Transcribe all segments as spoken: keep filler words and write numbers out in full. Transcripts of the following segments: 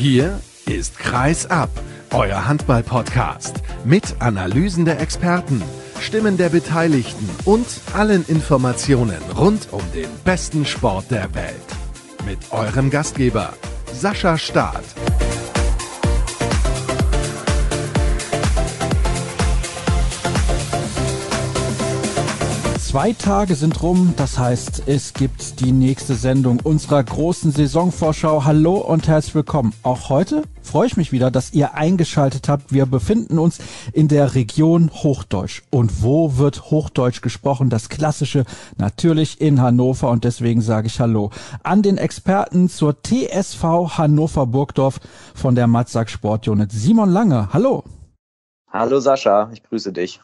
Hier ist Kreis ab, euer Handball-Podcast mit Analysen der Experten, Stimmen der Beteiligten und allen Informationen rund um den besten Sport der Welt. Mit eurem Gastgeber Sascha Staat. Zwei Tage sind rum, das heißt, es gibt die nächste Sendung unserer großen Saisonvorschau. Hallo und herzlich willkommen. Auch heute freue ich mich wieder, dass ihr eingeschaltet habt. Wir befinden uns in der Region Hochdeutsch. Und wo wird Hochdeutsch gesprochen? Das Klassische natürlich in Hannover, und deswegen sage ich Hallo an den Experten zur T S V Hannover Burgdorf von der Matzak Sportunit. Simon Lange, hallo. Hallo Sascha, ich grüße dich.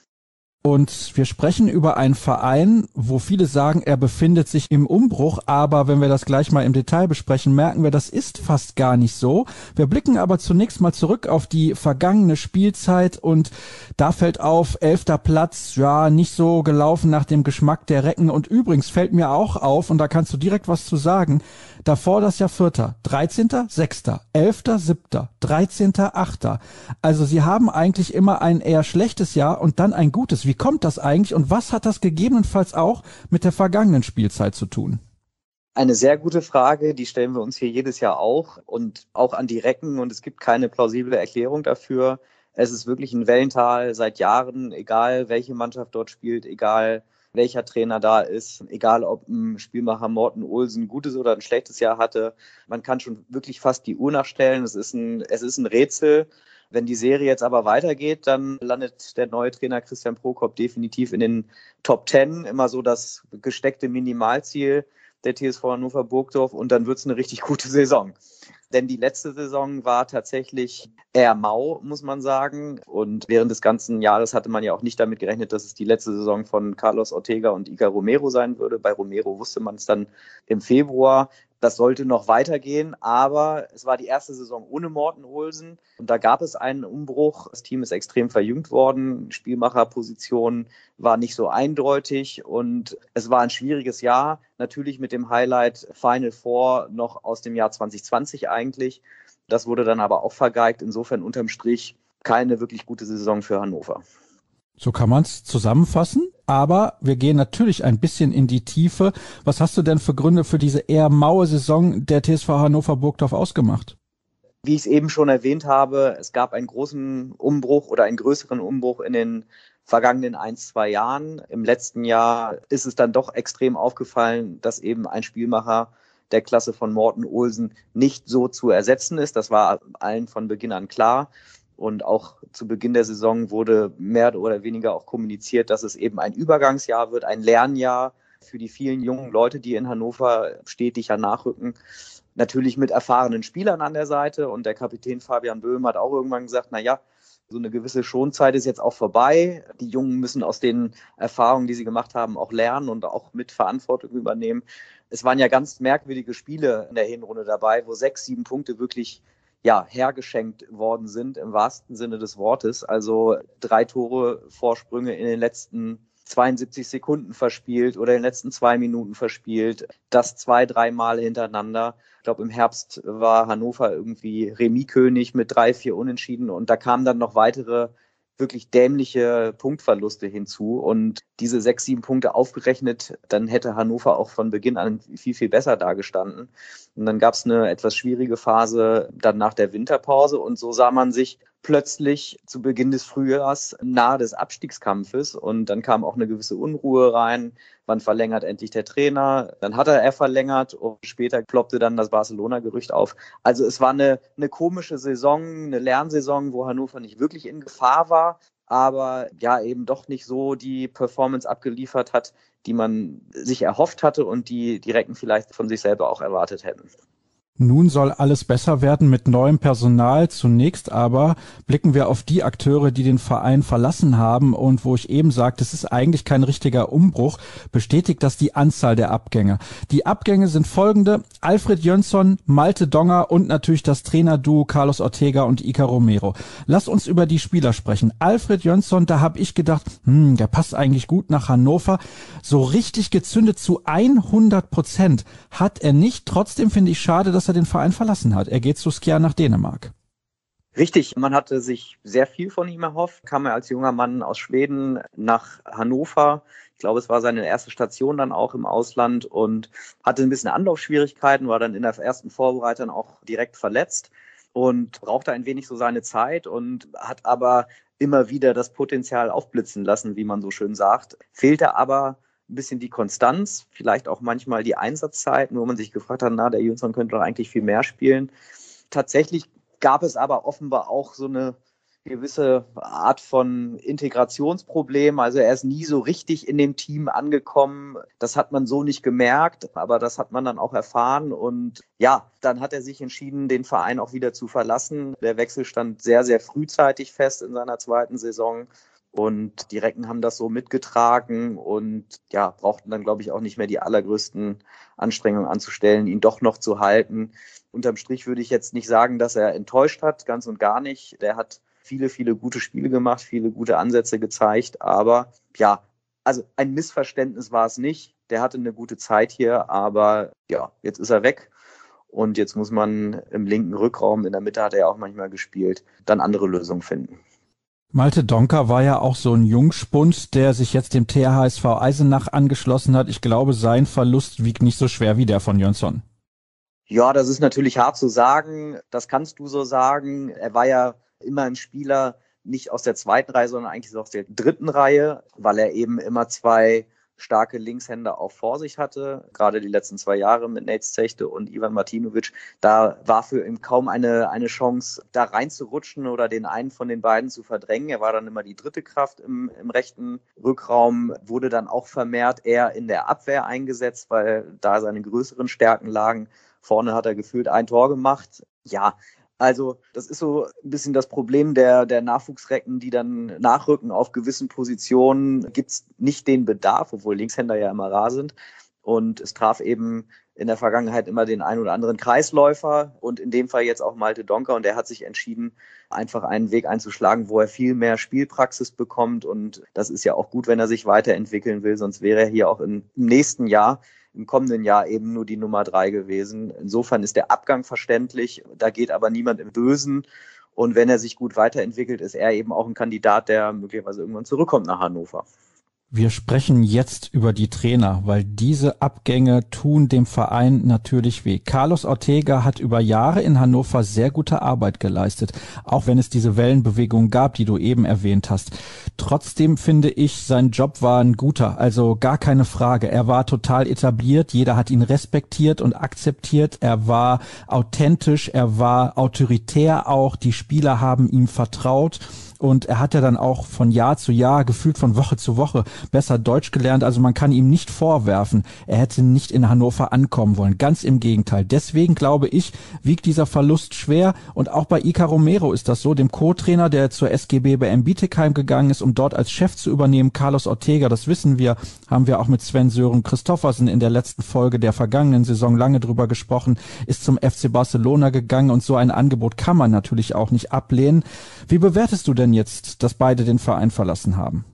Und wir sprechen über einen Verein, wo viele sagen, er befindet sich im Umbruch. Aber wenn wir das gleich mal im Detail besprechen, merken wir, das ist fast gar nicht so. Wir blicken aber zunächst mal zurück auf die vergangene Spielzeit. Und da fällt auf, elfter Platz, ja, nicht so gelaufen nach dem Geschmack der Recken. Und übrigens fällt mir auch auf, und da kannst du direkt was zu sagen, davor das Jahr Vierter, dreizehnter, sechster, elfter, siebter, dreizehnter, achter. Also sie haben eigentlich immer ein eher schlechtes Jahr und dann ein gutes. Wie kommt das eigentlich und was hat das gegebenenfalls auch mit der vergangenen Spielzeit zu tun? Eine sehr gute Frage, die stellen wir uns hier jedes Jahr auch und auch an die Recken, und es gibt keine plausible Erklärung dafür. Es ist wirklich ein Wellental seit Jahren, egal welche Mannschaft dort spielt, egal welcher Trainer da ist, egal ob ein Spielmacher Morten Olsen ein gutes oder ein schlechtes Jahr hatte. Man kann schon wirklich fast die Uhr nachstellen. Es ist ein, es ist ein Rätsel. Wenn die Serie jetzt aber weitergeht, dann landet der neue Trainer Christian Prokop definitiv in den Top Ten. Immer so das gesteckte Minimalziel der T S V Hannover Burgdorf, und dann wird es eine richtig gute Saison. Denn die letzte Saison war tatsächlich eher mau, muss man sagen. Und während des ganzen Jahres hatte man ja auch nicht damit gerechnet, dass es die letzte Saison von Carlos Ortega und Iker Romero sein würde. Bei Romero wusste man es dann im Februar. Das sollte noch weitergehen, aber es war die erste Saison ohne Morten Olsen. Und da gab es einen Umbruch. Das Team ist extrem verjüngt worden. Spielmacherposition war nicht so eindeutig und es war ein schwieriges Jahr. Natürlich mit dem Highlight Final Four noch aus dem Jahr zwanzig zwanzig eigentlich. Das wurde dann aber auch vergeigt. Insofern unterm Strich keine wirklich gute Saison für Hannover. So kann man es zusammenfassen, aber wir gehen natürlich ein bisschen in die Tiefe. Was hast du denn für Gründe für diese eher maue Saison der T S V Hannover Burgdorf ausgemacht? Wie ich es eben schon erwähnt habe, es gab einen großen Umbruch oder einen größeren Umbruch in den vergangenen ein, zwei Jahren. Im letzten Jahr ist es dann doch extrem aufgefallen, dass eben ein Spielmacher der Klasse von Morten Olsen nicht so zu ersetzen ist. Das war allen von Beginn an klar. Und auch zu Beginn der Saison wurde mehr oder weniger auch kommuniziert, dass es eben ein Übergangsjahr wird, ein Lernjahr für die vielen jungen Leute, die in Hannover stetig nachrücken. Natürlich mit erfahrenen Spielern an der Seite. Und der Kapitän Fabian Böhm hat auch irgendwann gesagt, na ja, so eine gewisse Schonzeit ist jetzt auch vorbei. Die Jungen müssen aus den Erfahrungen, die sie gemacht haben, auch lernen und auch mit Verantwortung übernehmen. Es waren ja ganz merkwürdige Spiele in der Hinrunde dabei, wo sechs, sieben Punkte wirklich ja, hergeschenkt worden sind, im wahrsten Sinne des Wortes. Also drei Tore Vorsprünge in den letzten zweiundsiebzig Sekunden verspielt oder in den letzten zwei Minuten verspielt. Das zwei, dreimal hintereinander. Ich glaube, im Herbst war Hannover irgendwie Remis-König mit drei, vier Unentschieden, und da kamen dann noch weitere wirklich dämliche Punktverluste hinzu, und diese sechs, sieben Punkte aufgerechnet, dann hätte Hannover auch von Beginn an viel, viel besser dagestanden. Und dann gab es eine etwas schwierige Phase dann nach der Winterpause, und so sah man sich plötzlich zu Beginn des Frühjahrs nahe des Abstiegskampfes, und dann kam auch eine gewisse Unruhe rein. Wann verlängert endlich der Trainer? Dann hat er, er verlängert, und später ploppte dann das Barcelona-Gerücht auf. Also es war eine, eine komische Saison, eine Lernsaison, wo Hannover nicht wirklich in Gefahr war, aber ja eben doch nicht so die Performance abgeliefert hat, die man sich erhofft hatte und die die Recken vielleicht von sich selber auch erwartet hätten. Nun soll alles besser werden mit neuem Personal. Zunächst aber blicken wir auf die Akteure, die den Verein verlassen haben, und wo ich eben sagte, es ist eigentlich kein richtiger Umbruch, bestätigt das die Anzahl der Abgänge. Die Abgänge sind folgende: Alfred Jönsson, Malte Donger und natürlich das Trainerduo Carlos Ortega und Iker Romero. Lass uns über die Spieler sprechen. Alfred Jönsson, da habe ich gedacht, hm, der passt eigentlich gut nach Hannover. So richtig gezündet zu hundert Prozent hat er nicht. Trotzdem finde ich schade, dass dass er den Verein verlassen hat. Er geht zu Skjern nach Dänemark. Richtig, man hatte sich sehr viel von ihm erhofft, kam er als junger Mann aus Schweden nach Hannover. Ich glaube, es war seine erste Station dann auch im Ausland und hatte ein bisschen Anlaufschwierigkeiten, war dann in der ersten Vorbereitung auch direkt verletzt und brauchte ein wenig so seine Zeit und hat aber immer wieder das Potenzial aufblitzen lassen, wie man so schön sagt. Fehlte aber ein bisschen die Konstanz, vielleicht auch manchmal die Einsatzzeiten, wo man sich gefragt hat, na, der Jönsson könnte doch eigentlich viel mehr spielen. Tatsächlich gab es aber offenbar auch so eine gewisse Art von Integrationsproblem. Also er ist nie so richtig in dem Team angekommen. Das hat man so nicht gemerkt, aber das hat man dann auch erfahren. Und ja, dann hat er sich entschieden, den Verein auch wieder zu verlassen. Der Wechsel stand sehr, sehr frühzeitig fest in seiner zweiten Saison. Und die Recken haben das so mitgetragen und ja, brauchten dann, glaube ich, auch nicht mehr die allergrößten Anstrengungen anzustellen, ihn doch noch zu halten. Unterm Strich würde ich jetzt nicht sagen, dass er enttäuscht hat, ganz und gar nicht. Der hat viele, viele gute Spiele gemacht, viele gute Ansätze gezeigt. Aber ja, also ein Missverständnis war es nicht. Der hatte eine gute Zeit hier, aber ja, jetzt ist er weg. Und jetzt muss man im linken Rückraum, in der Mitte hat er ja auch manchmal gespielt, dann andere Lösungen finden. Malte Donker war ja auch so ein Jungspund, der sich jetzt dem T H S V Eisenach angeschlossen hat. Ich glaube, sein Verlust wiegt nicht so schwer wie der von Jönsson. Ja, das ist natürlich hart zu sagen. Das kannst du so sagen. Er war ja immer ein Spieler, nicht aus der zweiten Reihe, sondern eigentlich aus der dritten Reihe, weil er eben immer zwei starke Linkshänder auch vor sich hatte. Gerade die letzten zwei Jahre mit Nate Zechte und Ivan Martinovic. Da war für ihn kaum eine, eine Chance, da reinzurutschen oder den einen von den beiden zu verdrängen. Er war dann immer die dritte Kraft im, im rechten Rückraum, wurde dann auch vermehrt eher in der Abwehr eingesetzt, weil da seine größeren Stärken lagen. Vorne hat er gefühlt ein Tor gemacht. Ja, also das ist so ein bisschen das Problem der, der Nachwuchsrecken, die dann nachrücken auf gewissen Positionen. Gibt es nicht den Bedarf, obwohl Linkshänder ja immer rar sind. Und es traf eben in der Vergangenheit immer den einen oder anderen Kreisläufer und in dem Fall jetzt auch Malte Donker. Und der hat sich entschieden, einfach einen Weg einzuschlagen, wo er viel mehr Spielpraxis bekommt. Und das ist ja auch gut, wenn er sich weiterentwickeln will. Sonst wäre er hier auch im nächsten Jahr im kommenden Jahr eben nur die Nummer drei gewesen. Insofern ist der Abgang verständlich, da geht aber niemand im Bösen. Und wenn er sich gut weiterentwickelt, ist er eben auch ein Kandidat, der möglicherweise irgendwann zurückkommt nach Hannover. Wir sprechen jetzt über die Trainer, weil diese Abgänge tun dem Verein natürlich weh. Carlos Ortega hat über Jahre in Hannover sehr gute Arbeit geleistet, auch wenn es diese Wellenbewegung gab, die du eben erwähnt hast. Trotzdem finde ich, sein Job war ein guter, also gar keine Frage. Er war total etabliert, jeder hat ihn respektiert und akzeptiert. Er war authentisch, er war autoritär auch, die Spieler haben ihm vertraut. Und er hat ja dann auch von Jahr zu Jahr, gefühlt von Woche zu Woche, besser Deutsch gelernt. Also man kann ihm nicht vorwerfen, er hätte nicht in Hannover ankommen wollen. Ganz im Gegenteil. Deswegen glaube ich, wiegt dieser Verlust schwer. Und auch bei Iker Romero ist das so, dem Co-Trainer, der zur S G B B M Bietigheim gegangen ist, um dort als Chef zu übernehmen. Carlos Ortega, das wissen wir, haben wir auch mit Sven Sören Christoffersen in der letzten Folge der vergangenen Saison lange drüber gesprochen, ist zum F C Barcelona gegangen. Und so ein Angebot kann man natürlich auch nicht ablehnen. Wie bewertest du denn jetzt, dass beide den Verein verlassen haben?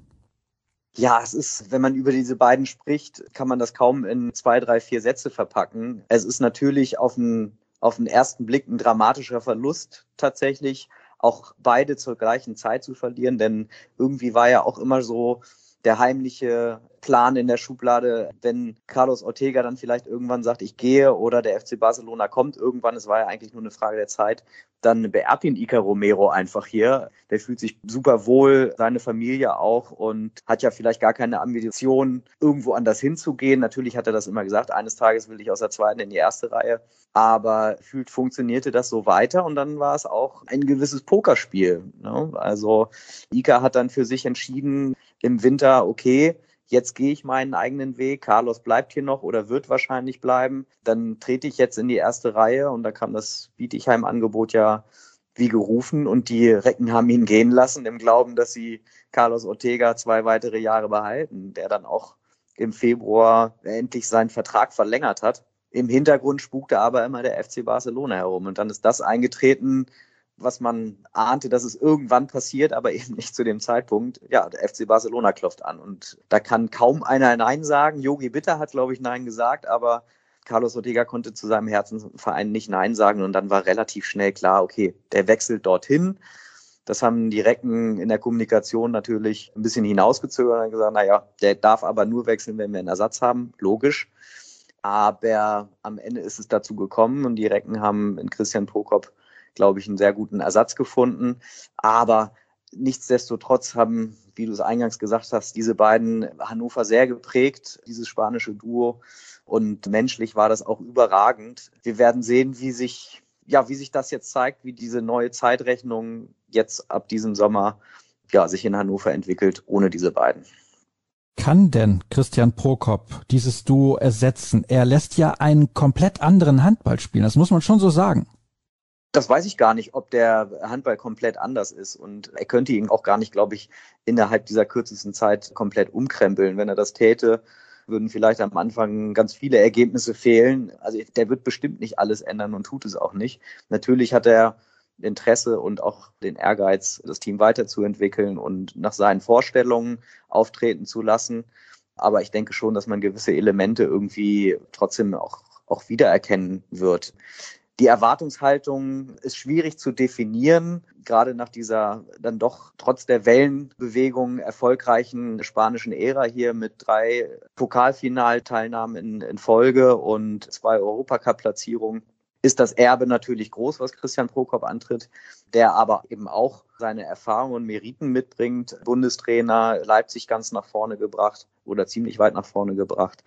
Ja, es ist, wenn man über diese beiden spricht, kann man das kaum in zwei, drei, vier Sätze verpacken. Es ist natürlich auf den, auf den ersten Blick ein dramatischer Verlust tatsächlich, auch beide zur gleichen Zeit zu verlieren, denn irgendwie war ja auch immer so der heimliche Plan in der Schublade, wenn Carlos Ortega dann vielleicht irgendwann sagt, ich gehe oder der F C Barcelona kommt irgendwann, es war ja eigentlich nur eine Frage der Zeit, dann beerbt ihn Iker Romero einfach hier. Der fühlt sich super wohl, seine Familie auch und hat ja vielleicht gar keine Ambition, irgendwo anders hinzugehen. Natürlich hat er das immer gesagt, eines Tages will ich aus der zweiten in die erste Reihe, aber fühlt funktionierte das so weiter und dann war es auch ein gewisses Pokerspiel, ne? Also Iker hat dann für sich entschieden im Winter, okay, jetzt gehe ich meinen eigenen Weg, Carlos bleibt hier noch oder wird wahrscheinlich bleiben, dann trete ich jetzt in die erste Reihe und da kam das Bietigheim-Angebot ja wie gerufen und die Recken haben ihn gehen lassen im Glauben, dass sie Carlos Ortega zwei weitere Jahre behalten, der dann auch im Februar endlich seinen Vertrag verlängert hat. Im Hintergrund spukte aber immer der F C Barcelona herum und dann ist das eingetreten, was man ahnte, dass es irgendwann passiert, aber eben nicht zu dem Zeitpunkt. Ja, der F C Barcelona klopft an und da kann kaum einer Nein sagen. Jogi Bitter hat, glaube ich, Nein gesagt, aber Carlos Ortega konnte zu seinem Herzensverein nicht Nein sagen und dann war relativ schnell klar, okay, der wechselt dorthin. Das haben die Recken in der Kommunikation natürlich ein bisschen hinausgezögert und gesagt, naja, der darf aber nur wechseln, wenn wir einen Ersatz haben, logisch. Aber am Ende ist es dazu gekommen und die Recken haben in Christian Prokop, glaube ich, einen sehr guten Ersatz gefunden. Aber nichtsdestotrotz haben, wie du es eingangs gesagt hast, diese beiden Hannover sehr geprägt, dieses spanische Duo. Und menschlich war das auch überragend. Wir werden sehen, wie sich, ja, wie sich das jetzt zeigt, wie diese neue Zeitrechnung jetzt ab diesem Sommer ja, sich in Hannover entwickelt, ohne diese beiden. Kann denn Christian Prokop dieses Duo ersetzen? Er lässt ja einen komplett anderen Handball spielen, das muss man schon so sagen. Das weiß ich gar nicht, ob der Handball komplett anders ist. Und er könnte ihn auch gar nicht, glaube ich, innerhalb dieser kürzesten Zeit komplett umkrempeln. Wenn er das täte, würden vielleicht am Anfang ganz viele Ergebnisse fehlen. Also der wird bestimmt nicht alles ändern und tut es auch nicht. Natürlich hat er Interesse und auch den Ehrgeiz, das Team weiterzuentwickeln und nach seinen Vorstellungen auftreten zu lassen. Aber ich denke schon, dass man gewisse Elemente irgendwie trotzdem auch, auch wiedererkennen wird. Die Erwartungshaltung ist schwierig zu definieren, gerade nach dieser dann doch trotz der Wellenbewegung erfolgreichen spanischen Ära hier mit drei Pokalfinalteilnahmen in, in Folge und zwei Europacup-Platzierungen. Ist das Erbe natürlich groß, was Christian Prokop antritt, der aber eben auch seine Erfahrungen und Meriten mitbringt. Bundestrainer, Leipzig ganz nach vorne gebracht oder ziemlich weit nach vorne gebracht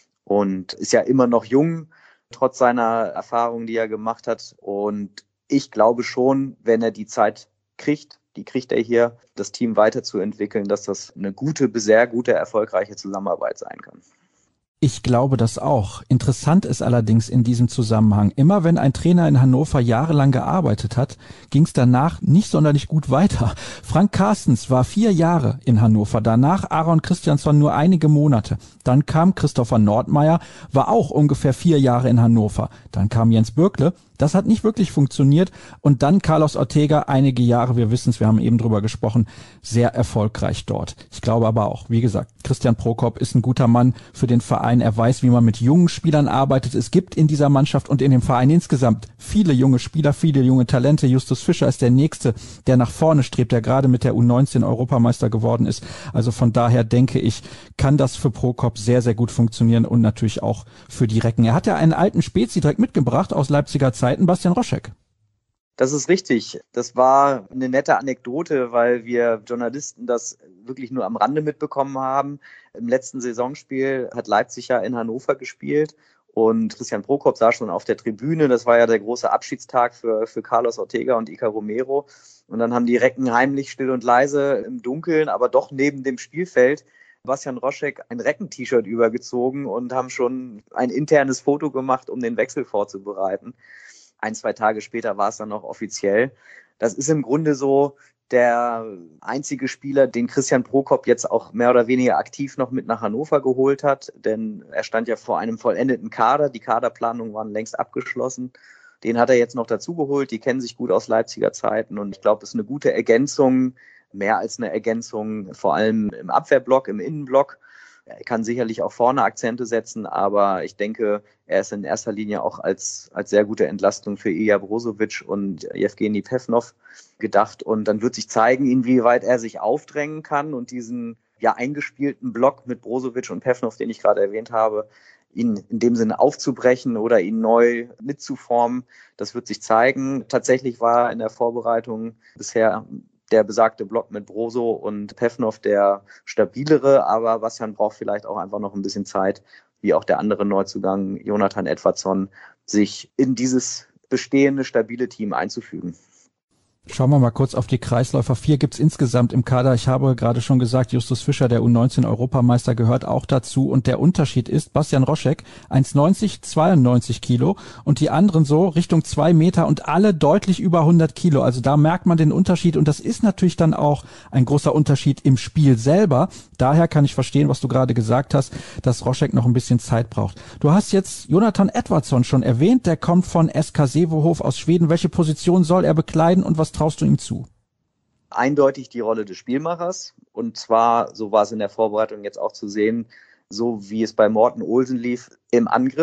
und ist ja immer noch jung, trotz seiner Erfahrungen, die er gemacht hat. Und ich glaube schon, wenn er die Zeit kriegt, die kriegt er hier, das Team weiterzuentwickeln, dass das eine gute, sehr gute, erfolgreiche Zusammenarbeit sein kann. Ich glaube das auch. Interessant ist allerdings in diesem Zusammenhang, immer wenn ein Trainer in Hannover jahrelang gearbeitet hat, ging es danach nicht sonderlich gut weiter. Frank Carstens war vier Jahre in Hannover, danach Aaron Christiansson nur einige Monate. Dann kam Christopher Nordmeier, war auch ungefähr vier Jahre in Hannover. Dann kam Jens Bürkle. Das hat nicht wirklich funktioniert. Und dann Carlos Ortega, einige Jahre, wir wissen es, wir haben eben drüber gesprochen, sehr erfolgreich dort. Ich glaube aber auch, wie gesagt, Christian Prokop ist ein guter Mann für den Verein. Er weiß, wie man mit jungen Spielern arbeitet. Es gibt in dieser Mannschaft und in dem Verein insgesamt viele junge Spieler, viele junge Talente. Justus Fischer ist der Nächste, der nach vorne strebt, der gerade mit der U neunzehn Europameister geworden ist. Also von daher denke ich, kann das für Prokop sehr, sehr gut funktionieren und natürlich auch für die Recken. Er hat ja einen alten Spezi direkt mitgebracht aus Leipziger Zeiten, Bastian Roschek. Das ist richtig. Das war eine nette Anekdote, weil wir Journalisten das wirklich nur am Rande mitbekommen haben. Im letzten Saisonspiel hat Leipzig ja in Hannover gespielt und Christian Prokop saß schon auf der Tribüne. Das war ja der große Abschiedstag für, für Carlos Ortega und Iker Romero. Und dann haben die Recken heimlich still und leise im Dunkeln, aber doch neben dem Spielfeld Bastian Roschek ein Recken-T-Shirt übergezogen und haben schon ein internes Foto gemacht, um den Wechsel vorzubereiten. Ein, zwei Tage später war es dann noch offiziell. Das ist im Grunde so der einzige Spieler, den Christian Prokop jetzt auch mehr oder weniger aktiv noch mit nach Hannover geholt hat, denn er stand ja vor einem vollendeten Kader. Die Kaderplanungen waren längst abgeschlossen. Den hat er jetzt noch dazugeholt. Die kennen sich gut aus Leipziger Zeiten und ich glaube, es ist eine gute Ergänzung, mehr als eine Ergänzung, vor allem im Abwehrblock, im Innenblock. Er kann sicherlich auch vorne Akzente setzen, aber ich denke, er ist in erster Linie auch als, als sehr gute Entlastung für Ilja Brozovic und Jewgeni Pevnov gedacht. Und dann wird sich zeigen, inwieweit er sich aufdrängen kann und diesen ja eingespielten Block mit Brozovic und Pevnov, den ich gerade erwähnt habe, ihn in dem Sinne aufzubrechen oder ihn neu mitzuformen. Das wird sich zeigen. Tatsächlich war in der Vorbereitung bisher der besagte Block mit Brozo und Pevnov der stabilere, aber Bastian braucht vielleicht auch einfach noch ein bisschen Zeit, wie auch der andere Neuzugang Jonathan Edvardsson, sich in dieses bestehende, stabile Team einzufügen. Schauen wir mal kurz auf die Kreisläufer. Vier gibt's insgesamt im Kader. Ich habe gerade schon gesagt, Justus Fischer, der U neunzehn Europameister, gehört auch dazu. Und der Unterschied ist, Bastian Roschek, eins neunzig, zweiundneunzig Kilo und die anderen so Richtung zwei Meter und alle deutlich über hundert Kilo. Also da merkt man den Unterschied und das ist natürlich dann auch ein großer Unterschied im Spiel selber. Daher kann ich verstehen, was du gerade gesagt hast, dass Roschek noch ein bisschen Zeit braucht. Du hast jetzt Jonathan Edvardsson schon erwähnt, der kommt von S K Sävehof aus Schweden. Welche Position soll er bekleiden und was traust du ihm zu? Eindeutig die Rolle des Spielmachers und zwar, so war es in der Vorbereitung jetzt auch zu sehen, so wie es bei Morten Olsen lief, im Angriff.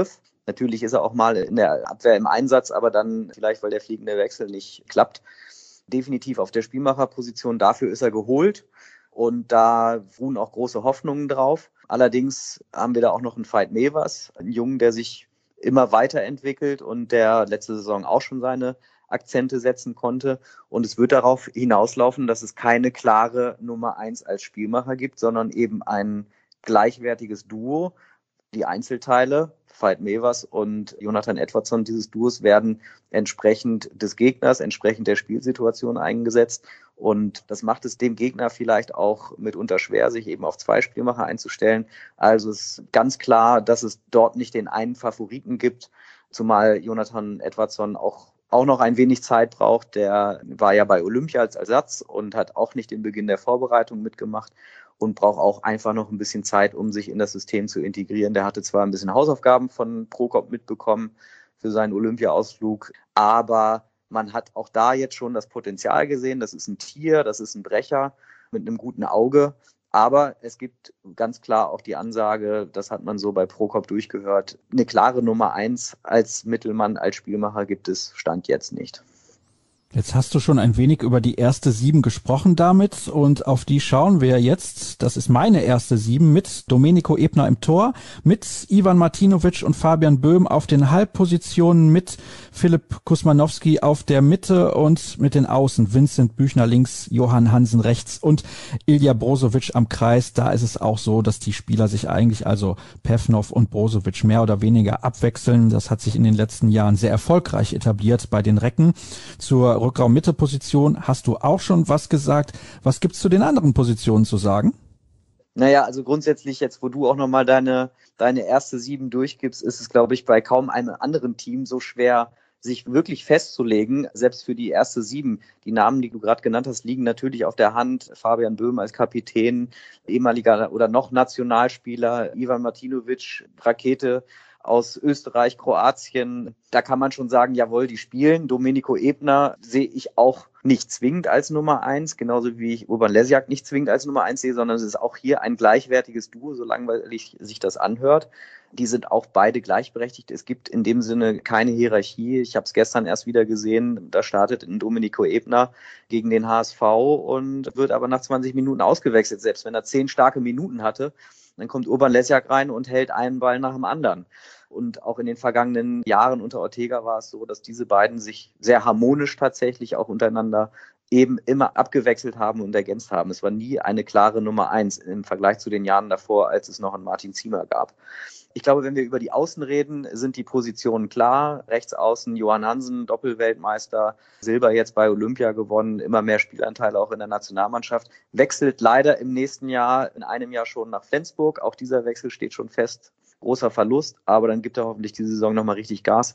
Natürlich ist er auch mal in der Abwehr im Einsatz, aber dann vielleicht, weil der fliegende Wechsel nicht klappt. Definitiv auf der Spielmacherposition, dafür ist er geholt und da ruhen auch große Hoffnungen drauf. Allerdings haben wir da auch noch einen Veit Mevers, einen Jungen, der sich immer weiterentwickelt und der letzte Saison auch schon seine Akzente setzen konnte. Und es wird darauf hinauslaufen, dass es keine klare Nummer eins als Spielmacher gibt, sondern eben ein gleichwertiges Duo. Die Einzelteile, Veit Mevers und Jonathan Edwardson, dieses Duos werden entsprechend des Gegners, entsprechend der Spielsituation eingesetzt. Und das macht es dem Gegner vielleicht auch mitunter schwer, sich eben auf zwei Spielmacher einzustellen. Also es ist ganz klar, dass es dort nicht den einen Favoriten gibt, zumal Jonathan Edwardson auch auch noch ein wenig Zeit braucht. Der war ja bei Olympia als Ersatz und hat auch nicht den Beginn der Vorbereitung mitgemacht und braucht auch einfach noch ein bisschen Zeit, um sich in das System zu integrieren. Der hatte zwar ein bisschen Hausaufgaben von Prokop mitbekommen für seinen Olympia-Ausflug, aber man hat auch da jetzt schon das Potenzial gesehen. Das ist ein Tier, das ist ein Brecher mit einem guten Auge. Aber es gibt ganz klar auch die Ansage, das hat man so bei Prokop durchgehört, eine klare Nummer eins als Mittelmann, als Spielmacher gibt es Stand jetzt nicht. Jetzt hast du schon ein wenig über die erste Sieben gesprochen damit und auf die schauen wir jetzt. Das ist meine erste Sieben mit Domenico Ebner im Tor, mit Ivan Martinovic und Fabian Böhm auf den Halbpositionen, mit Philipp Kusmanowski auf der Mitte und mit den Außen Vincent Büchner links, Johann Hansen rechts und Ilja Brozovic am Kreis. Da ist es auch so, dass die Spieler sich eigentlich, also Pevnov und Brozovic, mehr oder weniger abwechseln. Das hat sich in den letzten Jahren sehr erfolgreich etabliert bei den Recken. Zur Rückraum-Mitte-Position hast du auch schon was gesagt. Was gibt's zu den anderen Positionen zu sagen? Naja, also grundsätzlich jetzt, wo du auch nochmal deine, deine erste Sieben durchgibst, ist es, glaube ich, bei kaum einem anderen Team so schwer, sich wirklich festzulegen, selbst für die erste Sieben. Die Namen, die du gerade genannt hast, liegen natürlich auf der Hand. Fabian Böhm als Kapitän, ehemaliger oder noch Nationalspieler, Ivan Martinovic, Rakete aus Österreich, Kroatien. Da kann man schon sagen, jawohl, die spielen. Domenico Ebner sehe ich auch nicht zwingend als Nummer eins, genauso wie ich Urban Lesjak nicht zwingend als Nummer eins sehe, sondern es ist auch hier ein gleichwertiges Duo, so langweilig sich das anhört. Die sind auch beide gleichberechtigt. Es gibt in dem Sinne keine Hierarchie. Ich habe es gestern erst wieder gesehen. Da startet ein Domenico Ebner gegen den H S V und wird aber nach zwanzig Minuten ausgewechselt, selbst wenn er zehn starke Minuten hatte. Dann kommt Urban Lesjak rein und hält einen Ball nach dem anderen. Und auch in den vergangenen Jahren unter Ortega war es so, dass diese beiden sich sehr harmonisch tatsächlich auch untereinander eben immer abgewechselt haben und ergänzt haben. Es war nie eine klare Nummer eins im Vergleich zu den Jahren davor, als es noch einen Martin Ziemer gab. Ich glaube, wenn wir über die Außen reden, sind die Positionen klar. Rechts außen Johann Hansen, Doppelweltmeister, Silber jetzt bei Olympia gewonnen, immer mehr Spielanteile auch in der Nationalmannschaft. Wechselt leider im nächsten Jahr, in einem Jahr schon nach Flensburg. Auch dieser Wechsel steht schon fest. Großer Verlust, aber dann gibt er hoffentlich diese Saison nochmal richtig Gas.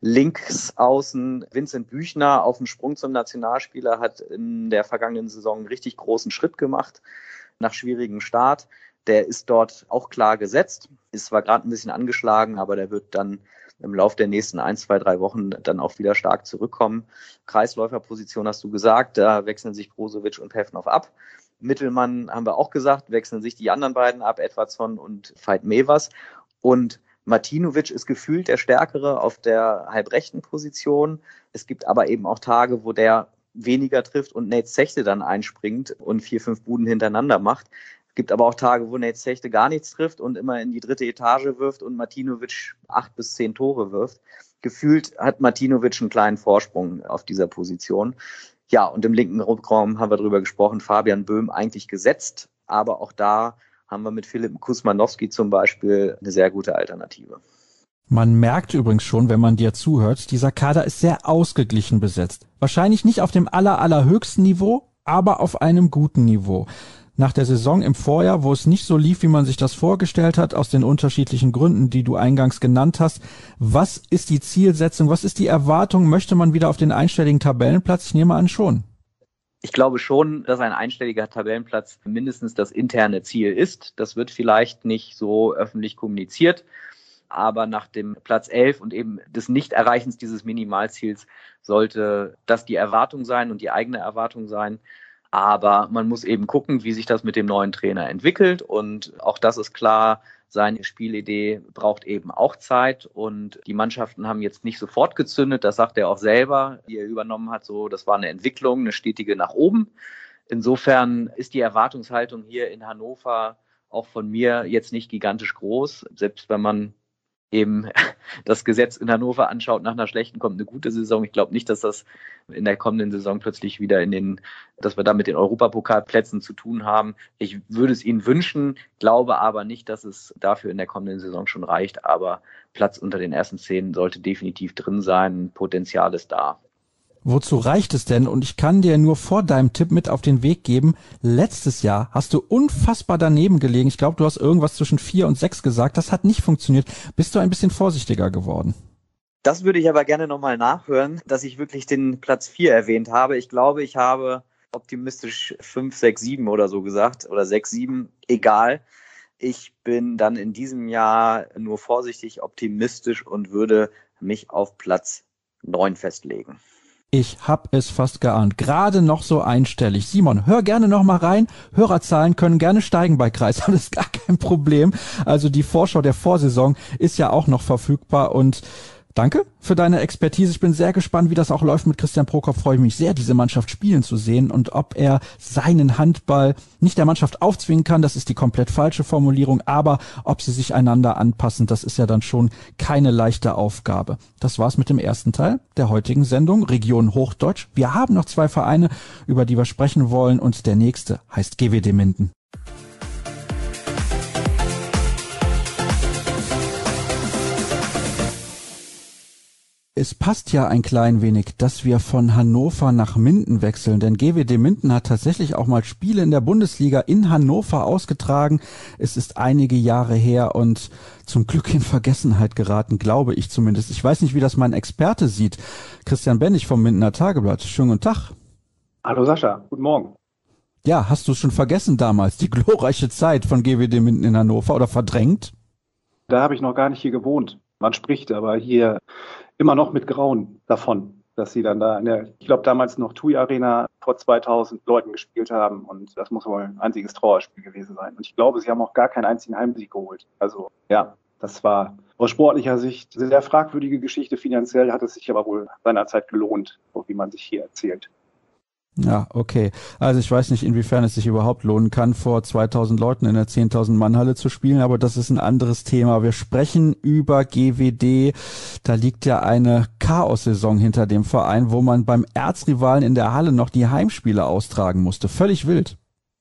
Links außen Vincent Büchner auf dem Sprung zum Nationalspieler, hat in der vergangenen Saison einen richtig großen Schritt gemacht, nach schwierigem Start. Der ist dort auch klar gesetzt, ist zwar gerade ein bisschen angeschlagen, aber der wird dann im Laufe der nächsten ein, zwei, drei Wochen dann auch wieder stark zurückkommen. Kreisläuferposition hast du gesagt, da wechseln sich Brozovic und Pevnov ab. Mittelmann haben wir auch gesagt, wechseln sich die anderen beiden ab, Edwardson und Veit Mevers. Und Martinovic ist gefühlt der Stärkere auf der halbrechten Position. Es gibt aber eben auch Tage, wo der weniger trifft und Nate Zechte dann einspringt und vier, fünf Buden hintereinander macht. Es gibt aber auch Tage, wo Nate Zechte gar nichts trifft und immer in die dritte Etage wirft und Martinovic acht bis zehn Tore wirft. Gefühlt hat Martinovic einen kleinen Vorsprung auf dieser Position. Ja, und im linken Rückraum haben wir darüber gesprochen, Fabian Böhm eigentlich gesetzt, aber auch da haben wir mit Philipp Kusmanowski zum Beispiel eine sehr gute Alternative. Man merkt übrigens schon, wenn man dir zuhört, dieser Kader ist sehr ausgeglichen besetzt. Wahrscheinlich nicht auf dem aller, allerhöchsten Niveau, aber auf einem guten Niveau. Nach der Saison im Vorjahr, wo es nicht so lief, wie man sich das vorgestellt hat, aus den unterschiedlichen Gründen, die du eingangs genannt hast, was ist die Zielsetzung, was ist die Erwartung? Möchte man wieder auf den einstelligen Tabellenplatz? Ich nehme an, schon. Ich glaube schon, dass ein einstelliger Tabellenplatz mindestens das interne Ziel ist. Das wird vielleicht nicht so öffentlich kommuniziert, aber nach dem Platz elf und eben des Nichterreichens dieses Minimalziels sollte das die Erwartung sein und die eigene Erwartung sein. Aber man muss eben gucken, wie sich das mit dem neuen Trainer entwickelt. Und auch das ist klar, seine Spielidee braucht eben auch Zeit. Und die Mannschaften haben jetzt nicht sofort gezündet. Das sagt er auch selber, die er übernommen hat. So, das war eine Entwicklung, eine stetige nach oben. Insofern ist die Erwartungshaltung hier in Hannover auch von mir jetzt nicht gigantisch groß. Selbst wenn man eben das Gesetz in Hannover anschaut, nach einer schlechten kommt eine gute Saison. Ich glaube nicht, dass das in der kommenden Saison plötzlich wieder in den, dass wir da mit den Europapokalplätzen zu tun haben. Ich würde es ihnen wünschen, glaube aber nicht, dass es dafür in der kommenden Saison schon reicht. Aber Platz unter den ersten zehn sollte definitiv drin sein. Potenzial ist da. Wozu reicht es denn? Und ich kann dir nur vor deinem Tipp mit auf den Weg geben. Letztes Jahr hast du unfassbar daneben gelegen. Ich glaube, du hast irgendwas zwischen vier und sechs gesagt. Das hat nicht funktioniert. Bist du ein bisschen vorsichtiger geworden? Das würde ich aber gerne nochmal nachhören, dass ich wirklich den Platz vier erwähnt habe. Ich glaube, ich habe optimistisch fünf, sechs, sieben oder so gesagt. Oder sechs, sieben, egal. Ich bin dann in diesem Jahr nur vorsichtig optimistisch und würde mich auf Platz neun festlegen. Ich hab es fast geahnt. Gerade noch so einstellig. Simon, hör gerne noch mal rein. Hörerzahlen können gerne steigen bei Kreis. Das ist gar kein Problem. Also die Vorschau der Vorsaison ist ja auch noch verfügbar und danke für deine Expertise. Ich bin sehr gespannt, wie das auch läuft mit Christian Prokop. Freue ich mich sehr, diese Mannschaft spielen zu sehen und ob er seinen Handball nicht der Mannschaft aufzwingen kann. Das ist die komplett falsche Formulierung, aber ob sie sich einander anpassen, das ist ja dann schon keine leichte Aufgabe. Das war's mit dem ersten Teil der heutigen Sendung Region Hochdeutsch. Wir haben noch zwei Vereine, über die wir sprechen wollen und der nächste heißt G W D Minden. Es passt ja ein klein wenig, dass wir von Hannover nach Minden wechseln, denn G W D Minden hat tatsächlich auch mal Spiele in der Bundesliga in Hannover ausgetragen. Es ist einige Jahre her und zum Glück in Vergessenheit geraten, glaube ich zumindest. Ich weiß nicht, wie das mein Experte sieht. Christian Bennig vom Mindener Tageblatt. Schönen guten Tag. Hallo Sascha, guten Morgen. Ja, hast du es schon vergessen damals, die glorreiche Zeit von G W D Minden in Hannover oder verdrängt? Da habe ich noch gar nicht hier gewohnt. Man spricht aber hier immer noch mit Grauen davon, dass sie dann da in der, ich glaube damals noch T U I Arena vor zweitausend Leuten gespielt haben und das muss wohl ein einziges Trauerspiel gewesen sein. Und ich glaube, sie haben auch gar keinen einzigen Heimsieg geholt. Also ja, das war aus sportlicher Sicht eine sehr fragwürdige Geschichte. Finanziell hat es sich aber wohl seinerzeit gelohnt, so wie man sich hier erzählt. Ja, okay. Also ich weiß nicht, inwiefern es sich überhaupt lohnen kann, vor zweitausend Leuten in der zehntausend Mann Halle zu spielen, aber das ist ein anderes Thema. Wir sprechen über G W D. Da liegt ja eine Chaos-Saison hinter dem Verein, wo man beim Erzrivalen in der Halle noch die Heimspiele austragen musste. Völlig wild.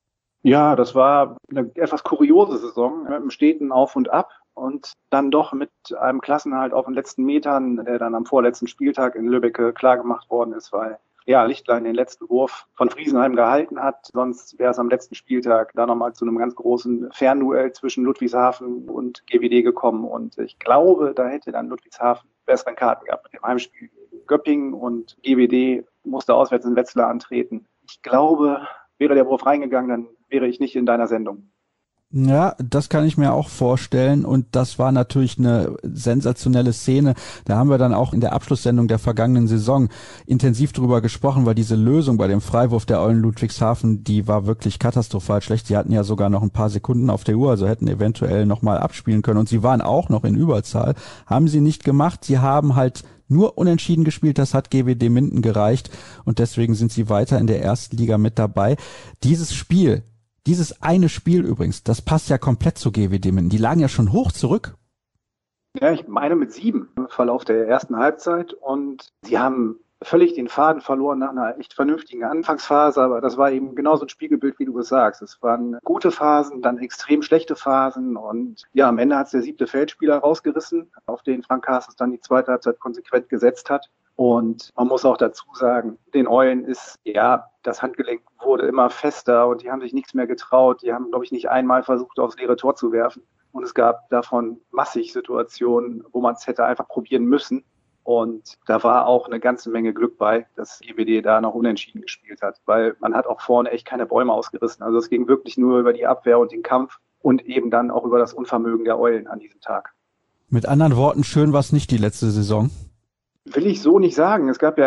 Ja, das war eine etwas kuriose Saison mit einem steten Auf und Ab und dann doch mit einem Klassenerhalt auf den letzten Metern, der dann am vorletzten Spieltag in Lübbecke klargemacht worden ist, weil ja, Lichtlein den letzten Wurf von Friesenheim gehalten hat. Sonst wäre es am letzten Spieltag da nochmal zu einem ganz großen Fernduell zwischen Ludwigshafen und G W D gekommen. Und ich glaube, da hätte dann Ludwigshafen besseren Karten gehabt mit dem Heimspiel. Göppingen und G W D musste auswärts in Wetzlar antreten. Ich glaube, wäre der Wurf reingegangen, dann wäre ich nicht in deiner Sendung. Ja, das kann ich mir auch vorstellen und das war natürlich eine sensationelle Szene. Da haben wir dann auch in der Abschlusssendung der vergangenen Saison intensiv drüber gesprochen, weil diese Lösung bei dem Freiwurf der Eulen Ludwigshafen, die war wirklich katastrophal schlecht. Die hatten ja sogar noch ein paar Sekunden auf der Uhr, also hätten eventuell nochmal abspielen können und sie waren auch noch in Überzahl. Haben sie nicht gemacht, sie haben halt nur unentschieden gespielt, das hat G W D Minden gereicht und deswegen sind sie weiter in der ersten Liga mit dabei. Dieses Spiel Dieses eine Spiel übrigens, das passt ja komplett zu G W D Minden. Die lagen ja schon hoch zurück. Ja, ich meine mit sieben im Verlauf der ersten Halbzeit und sie haben völlig den Faden verloren nach einer echt vernünftigen Anfangsphase, aber das war eben genauso ein Spiegelbild, wie du es sagst. Es waren gute Phasen, dann extrem schlechte Phasen und ja, am Ende hat es der siebte Feldspieler rausgerissen, auf den Frank Carstens dann die zweite Halbzeit konsequent gesetzt hat. Und man muss auch dazu sagen, den Eulen ist, ja, das Handgelenk wurde immer fester und die haben sich nichts mehr getraut. Die haben, glaube ich, nicht einmal versucht, aufs leere Tor zu werfen. Und es gab davon massig Situationen, wo man es hätte einfach probieren müssen. Und da war auch eine ganze Menge Glück bei, dass G W D da noch unentschieden gespielt hat. Weil man hat auch vorne echt keine Bäume ausgerissen. Also es ging wirklich nur über die Abwehr und den Kampf und eben dann auch über das Unvermögen der Eulen an diesem Tag. Mit anderen Worten, schön war es nicht die letzte Saison. Will ich so nicht sagen. Es gab ja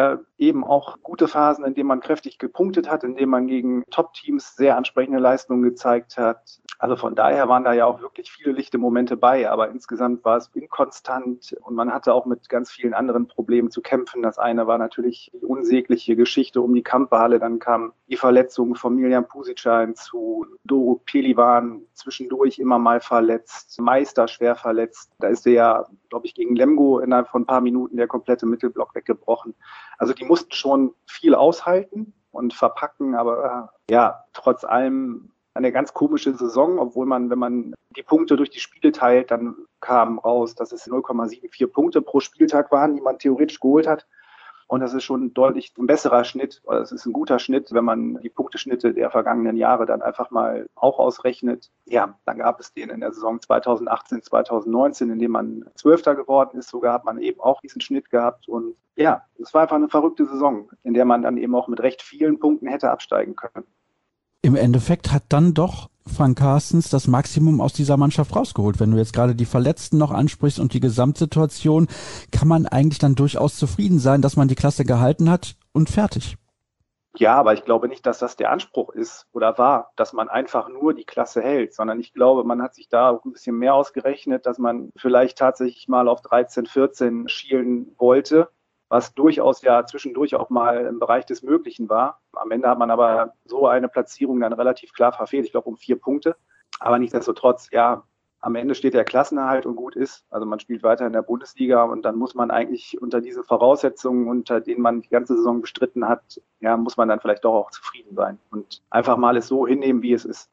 eben auch gute Phasen, in denen man kräftig gepunktet hat, in denen man gegen Top-Teams sehr ansprechende Leistungen gezeigt hat. Also von daher waren da ja auch wirklich viele lichte Momente bei, aber insgesamt war es inkonstant und man hatte auch mit ganz vielen anderen Problemen zu kämpfen. Das eine war natürlich die unsägliche Geschichte um die Kamperhalle, dann kam die Verletzung von Miljan Pusica hinzu, Doro Pelivan zwischendurch immer mal verletzt, Meister schwer verletzt. Da ist der ja, glaube ich, gegen Lemgo innerhalb von ein paar Minuten der komplette Mittelblock weggebrochen. Also die mussten schon viel aushalten und verpacken, aber äh, ja, trotz allem eine ganz komische Saison, obwohl man, wenn man die Punkte durch die Spiele teilt, dann kam raus, dass es null Komma vierundsiebzig Punkte pro Spieltag waren, die man theoretisch geholt hat. Und das ist schon deutlich ein besserer Schnitt, oder es ist ein guter Schnitt, wenn man die Punkteschnitte der vergangenen Jahre dann einfach mal auch ausrechnet. Ja, dann gab es den in der Saison zweitausendachtzehn, zweitausendneunzehn, in dem man Zwölfter geworden ist. Sogar hat man eben auch diesen Schnitt gehabt. Und ja, es war einfach eine verrückte Saison, in der man dann eben auch mit recht vielen Punkten hätte absteigen können. Im Endeffekt hat dann doch Frank Carstens das Maximum aus dieser Mannschaft rausgeholt. Wenn du jetzt gerade die Verletzten noch ansprichst und die Gesamtsituation, kann man eigentlich dann durchaus zufrieden sein, dass man die Klasse gehalten hat und fertig. Ja, aber ich glaube nicht, dass das der Anspruch ist oder war, dass man einfach nur die Klasse hält, sondern ich glaube, man hat sich da auch ein bisschen mehr ausgerechnet, dass man vielleicht tatsächlich mal auf dreizehn, vierzehn schielen wollte, was durchaus ja zwischendurch auch mal im Bereich des Möglichen war. Am Ende hat man aber so eine Platzierung dann relativ klar verfehlt, ich glaube um vier Punkte. Aber nichtsdestotrotz, ja, am Ende steht der Klassenerhalt und gut ist. Also man spielt weiter in der Bundesliga und dann muss man eigentlich unter diesen Voraussetzungen, unter denen man die ganze Saison bestritten hat, ja, muss man dann vielleicht doch auch zufrieden sein und einfach mal es so hinnehmen, wie es ist.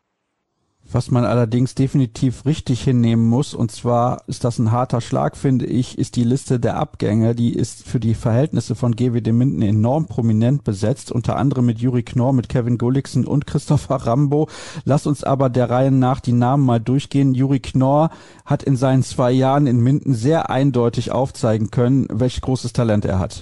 Was man allerdings definitiv richtig hinnehmen muss, und zwar ist das ein harter Schlag, finde ich, ist die Liste der Abgänge. Die ist für die Verhältnisse von G W D Minden enorm prominent besetzt, unter anderem mit Juri Knorr, mit Kevin Gulliksen und Christopher Rambo. Lass uns aber der Reihe nach die Namen mal durchgehen. Juri Knorr hat in seinen zwei Jahren in Minden sehr eindeutig aufzeigen können, welch großes Talent er hat.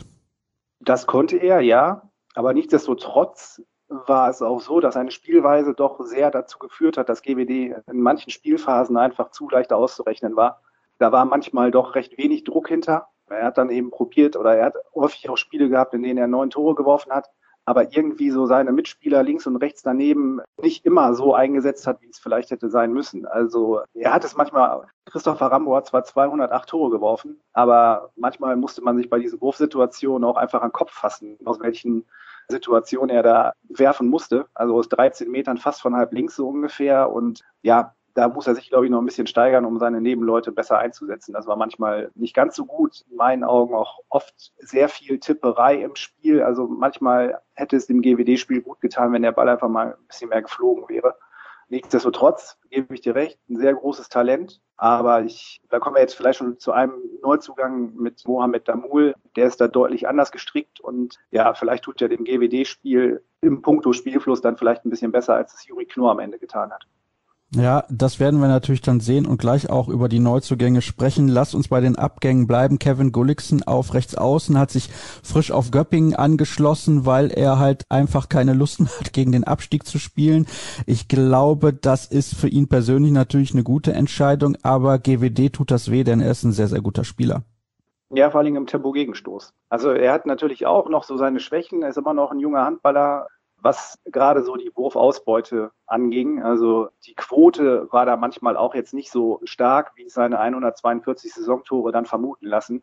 Das konnte er, ja, aber nichtsdestotrotz war es auch so, dass seine Spielweise doch sehr dazu geführt hat, dass G W D in manchen Spielphasen einfach zu leicht auszurechnen war. Da war manchmal doch recht wenig Druck hinter. Er hat dann eben probiert oder er hat häufig auch Spiele gehabt, in denen er neun Tore geworfen hat, aber irgendwie so seine Mitspieler links und rechts daneben nicht immer so eingesetzt hat, wie es vielleicht hätte sein müssen. Also er hat es manchmal, Christopher Rambo hat zwar zweihundertacht Tore geworfen, aber manchmal musste man sich bei diesen Wurfsituationen auch einfach an den Kopf fassen, aus welchen Situation er da werfen musste, also aus dreizehn Metern fast von halb links so ungefähr und ja, da muss er sich, glaube ich, noch ein bisschen steigern, um seine Nebenleute besser einzusetzen. Das war manchmal nicht ganz so gut, in meinen Augen auch oft sehr viel Tipperei im Spiel, also manchmal hätte es dem G W D-Spiel gut getan, wenn der Ball einfach mal ein bisschen mehr geflogen wäre. Nichtsdestotrotz gebe ich dir recht, ein sehr großes Talent, aber ich, da kommen wir jetzt vielleicht schon zu einem Neuzugang mit Mohamed Damul, der ist da deutlich anders gestrickt und ja, vielleicht tut ja dem G W D-Spiel im Punkto Spielfluss dann vielleicht ein bisschen besser, als es Juri Knorr am Ende getan hat. Ja, das werden wir natürlich dann sehen und gleich auch über die Neuzugänge sprechen. Lass uns bei den Abgängen bleiben. Kevin Gulliksen auf rechts außen hat sich frisch auf Göppingen angeschlossen, weil er halt einfach keine Lust mehr hat, gegen den Abstieg zu spielen. Ich glaube, das ist für ihn persönlich natürlich eine gute Entscheidung, aber G W D tut das weh, denn er ist ein sehr, sehr guter Spieler. Ja, vor allem im Tempo-Gegenstoß. Also er hat natürlich auch noch so seine Schwächen, er ist immer noch ein junger Handballer, was gerade so die Wurfausbeute anging. Also die Quote war da manchmal auch jetzt nicht so stark, wie seine hundertzweiundvierzig Saisontore dann vermuten lassen.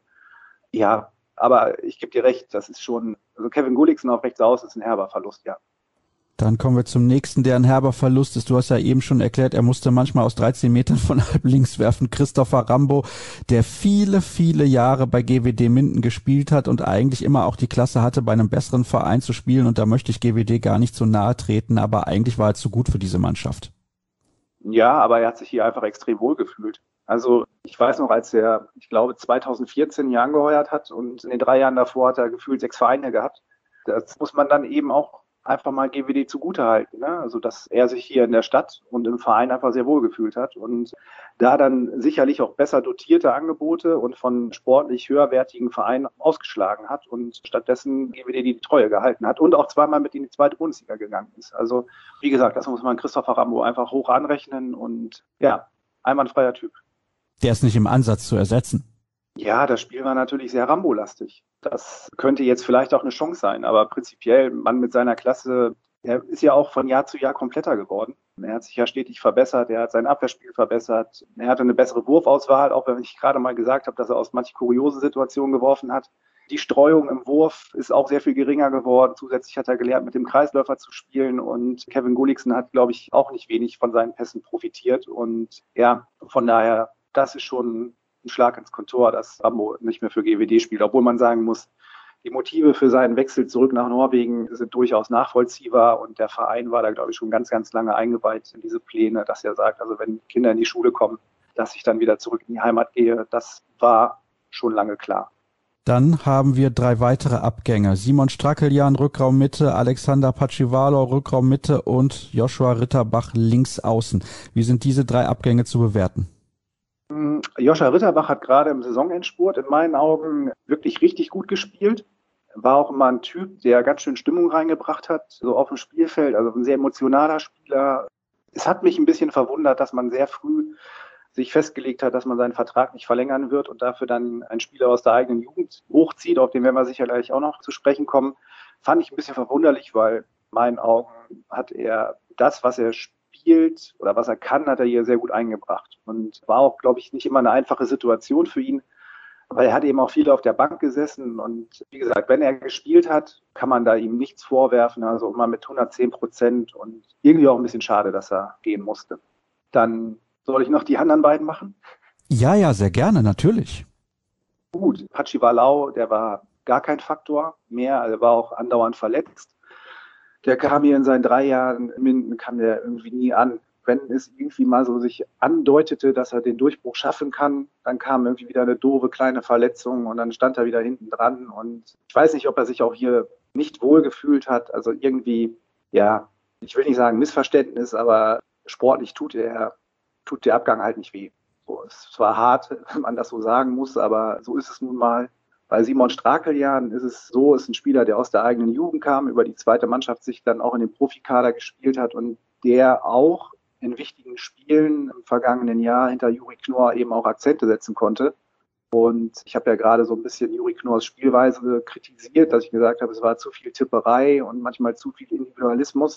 Ja, aber ich gebe dir recht, das ist schon, also Kevin Gulliksen auf rechts aus ist ein herber Verlust, ja. Dann kommen wir zum nächsten, der ein herber Verlust ist. Du hast ja eben schon erklärt, er musste manchmal aus dreizehn Metern von halb links werfen. Christopher Rambo, der viele, viele Jahre bei G W D Minden gespielt hat und eigentlich immer auch die Klasse hatte, bei einem besseren Verein zu spielen. Und da möchte ich G W D gar nicht so nahe treten, aber eigentlich war er zu gut für diese Mannschaft. Ja, aber er hat sich hier einfach extrem wohl gefühlt. Also ich weiß noch, als er, ich glaube, zweitausendvierzehn hier angeheuert hat und in den drei Jahren davor hat er gefühlt sechs Vereine gehabt. Das muss man dann eben auch einfach mal G W D zugutehalten, ne? Also dass er sich hier in der Stadt und im Verein einfach sehr wohl gefühlt hat und da dann sicherlich auch besser dotierte Angebote und von sportlich höherwertigen Vereinen ausgeschlagen hat und stattdessen G W D die Treue gehalten hat und auch zweimal mit in die zweite Bundesliga gegangen ist. Also wie gesagt, das muss man Christopher Rambo einfach hoch anrechnen und ja, einwandfreier Typ. Der ist nicht im Ansatz zu ersetzen. Ja, das Spiel war natürlich sehr Rambo-lastig. Das könnte jetzt vielleicht auch eine Chance sein, aber prinzipiell, Mann mit seiner Klasse, er ist ja auch von Jahr zu Jahr kompletter geworden. Er hat sich ja stetig verbessert, er hat sein Abwehrspiel verbessert, er hatte eine bessere Wurfauswahl, auch wenn ich gerade mal gesagt habe, dass er aus manchen kuriosen Situationen geworfen hat. Die Streuung im Wurf ist auch sehr viel geringer geworden. Zusätzlich hat er gelernt, mit dem Kreisläufer zu spielen und Kevin Gulliksen hat, glaube ich, auch nicht wenig von seinen Pässen profitiert. Und ja, von daher, das ist schon ein Schlag ins Kontor, dass Rambo nicht mehr für G W D spielt, obwohl man sagen muss, die Motive für seinen Wechsel zurück nach Norwegen sind durchaus nachvollziehbar und der Verein war da, glaube ich, schon ganz, ganz lange eingeweiht in diese Pläne, dass er sagt, also wenn Kinder in die Schule kommen, dass ich dann wieder zurück in die Heimat gehe, das war schon lange klar. Dann haben wir drei weitere Abgänge. Simon Strakeljan, Rückraum Mitte, Alexander Pacivalo, Rückraum Mitte und Joshua Ritterbach links außen. Wie sind diese drei Abgänge zu bewerten? Joshua Ritterbach hat gerade im Saisonendspurt in meinen Augen wirklich richtig gut gespielt. War auch immer ein Typ, der ganz schön Stimmung reingebracht hat, so auf dem Spielfeld, also ein sehr emotionaler Spieler. Es hat mich ein bisschen verwundert, dass man sehr früh sich festgelegt hat, dass man seinen Vertrag nicht verlängern wird und dafür dann einen Spieler aus der eigenen Jugend hochzieht, auf den werden wir sicherlich auch noch zu sprechen kommen. Fand ich ein bisschen verwunderlich, weil in meinen Augen hat er das, was er spielt oder was er kann, hat er hier sehr gut eingebracht. Und war auch, glaube ich, nicht immer eine einfache Situation für ihn, weil er hat eben auch viel auf der Bank gesessen. Und wie gesagt, wenn er gespielt hat, kann man da ihm nichts vorwerfen. Also immer mit hundertzehn Prozent und irgendwie auch ein bisschen schade, dass er gehen musste. Dann soll ich noch die anderen beiden machen? Ja, ja, sehr gerne, natürlich. Gut, Pacivalo, der war gar kein Faktor mehr, also war auch andauernd verletzt. Der kam hier in seinen drei Jahren in Minden, kam der irgendwie nie an. Wenn es irgendwie mal so sich andeutete, dass er den Durchbruch schaffen kann, dann kam irgendwie wieder eine doofe kleine Verletzung und dann stand er wieder hinten dran. Und ich weiß nicht, ob er sich auch hier nicht wohl gefühlt hat. Also irgendwie, ja, ich will nicht sagen Missverständnis, aber sportlich tut er, tut der Abgang halt nicht weh. So, es war hart, wenn man das so sagen muss, aber so ist es nun mal. Bei Simon Strakeljan ist es so, ist ein Spieler, der aus der eigenen Jugend kam, über die zweite Mannschaft sich dann auch in den Profikader gespielt hat und der auch in wichtigen Spielen im vergangenen Jahr hinter Juri Knorr eben auch Akzente setzen konnte. Und ich habe ja gerade so ein bisschen Juri Knorrs Spielweise kritisiert, dass ich gesagt habe, es war zu viel Tipperei und manchmal zu viel Individualismus.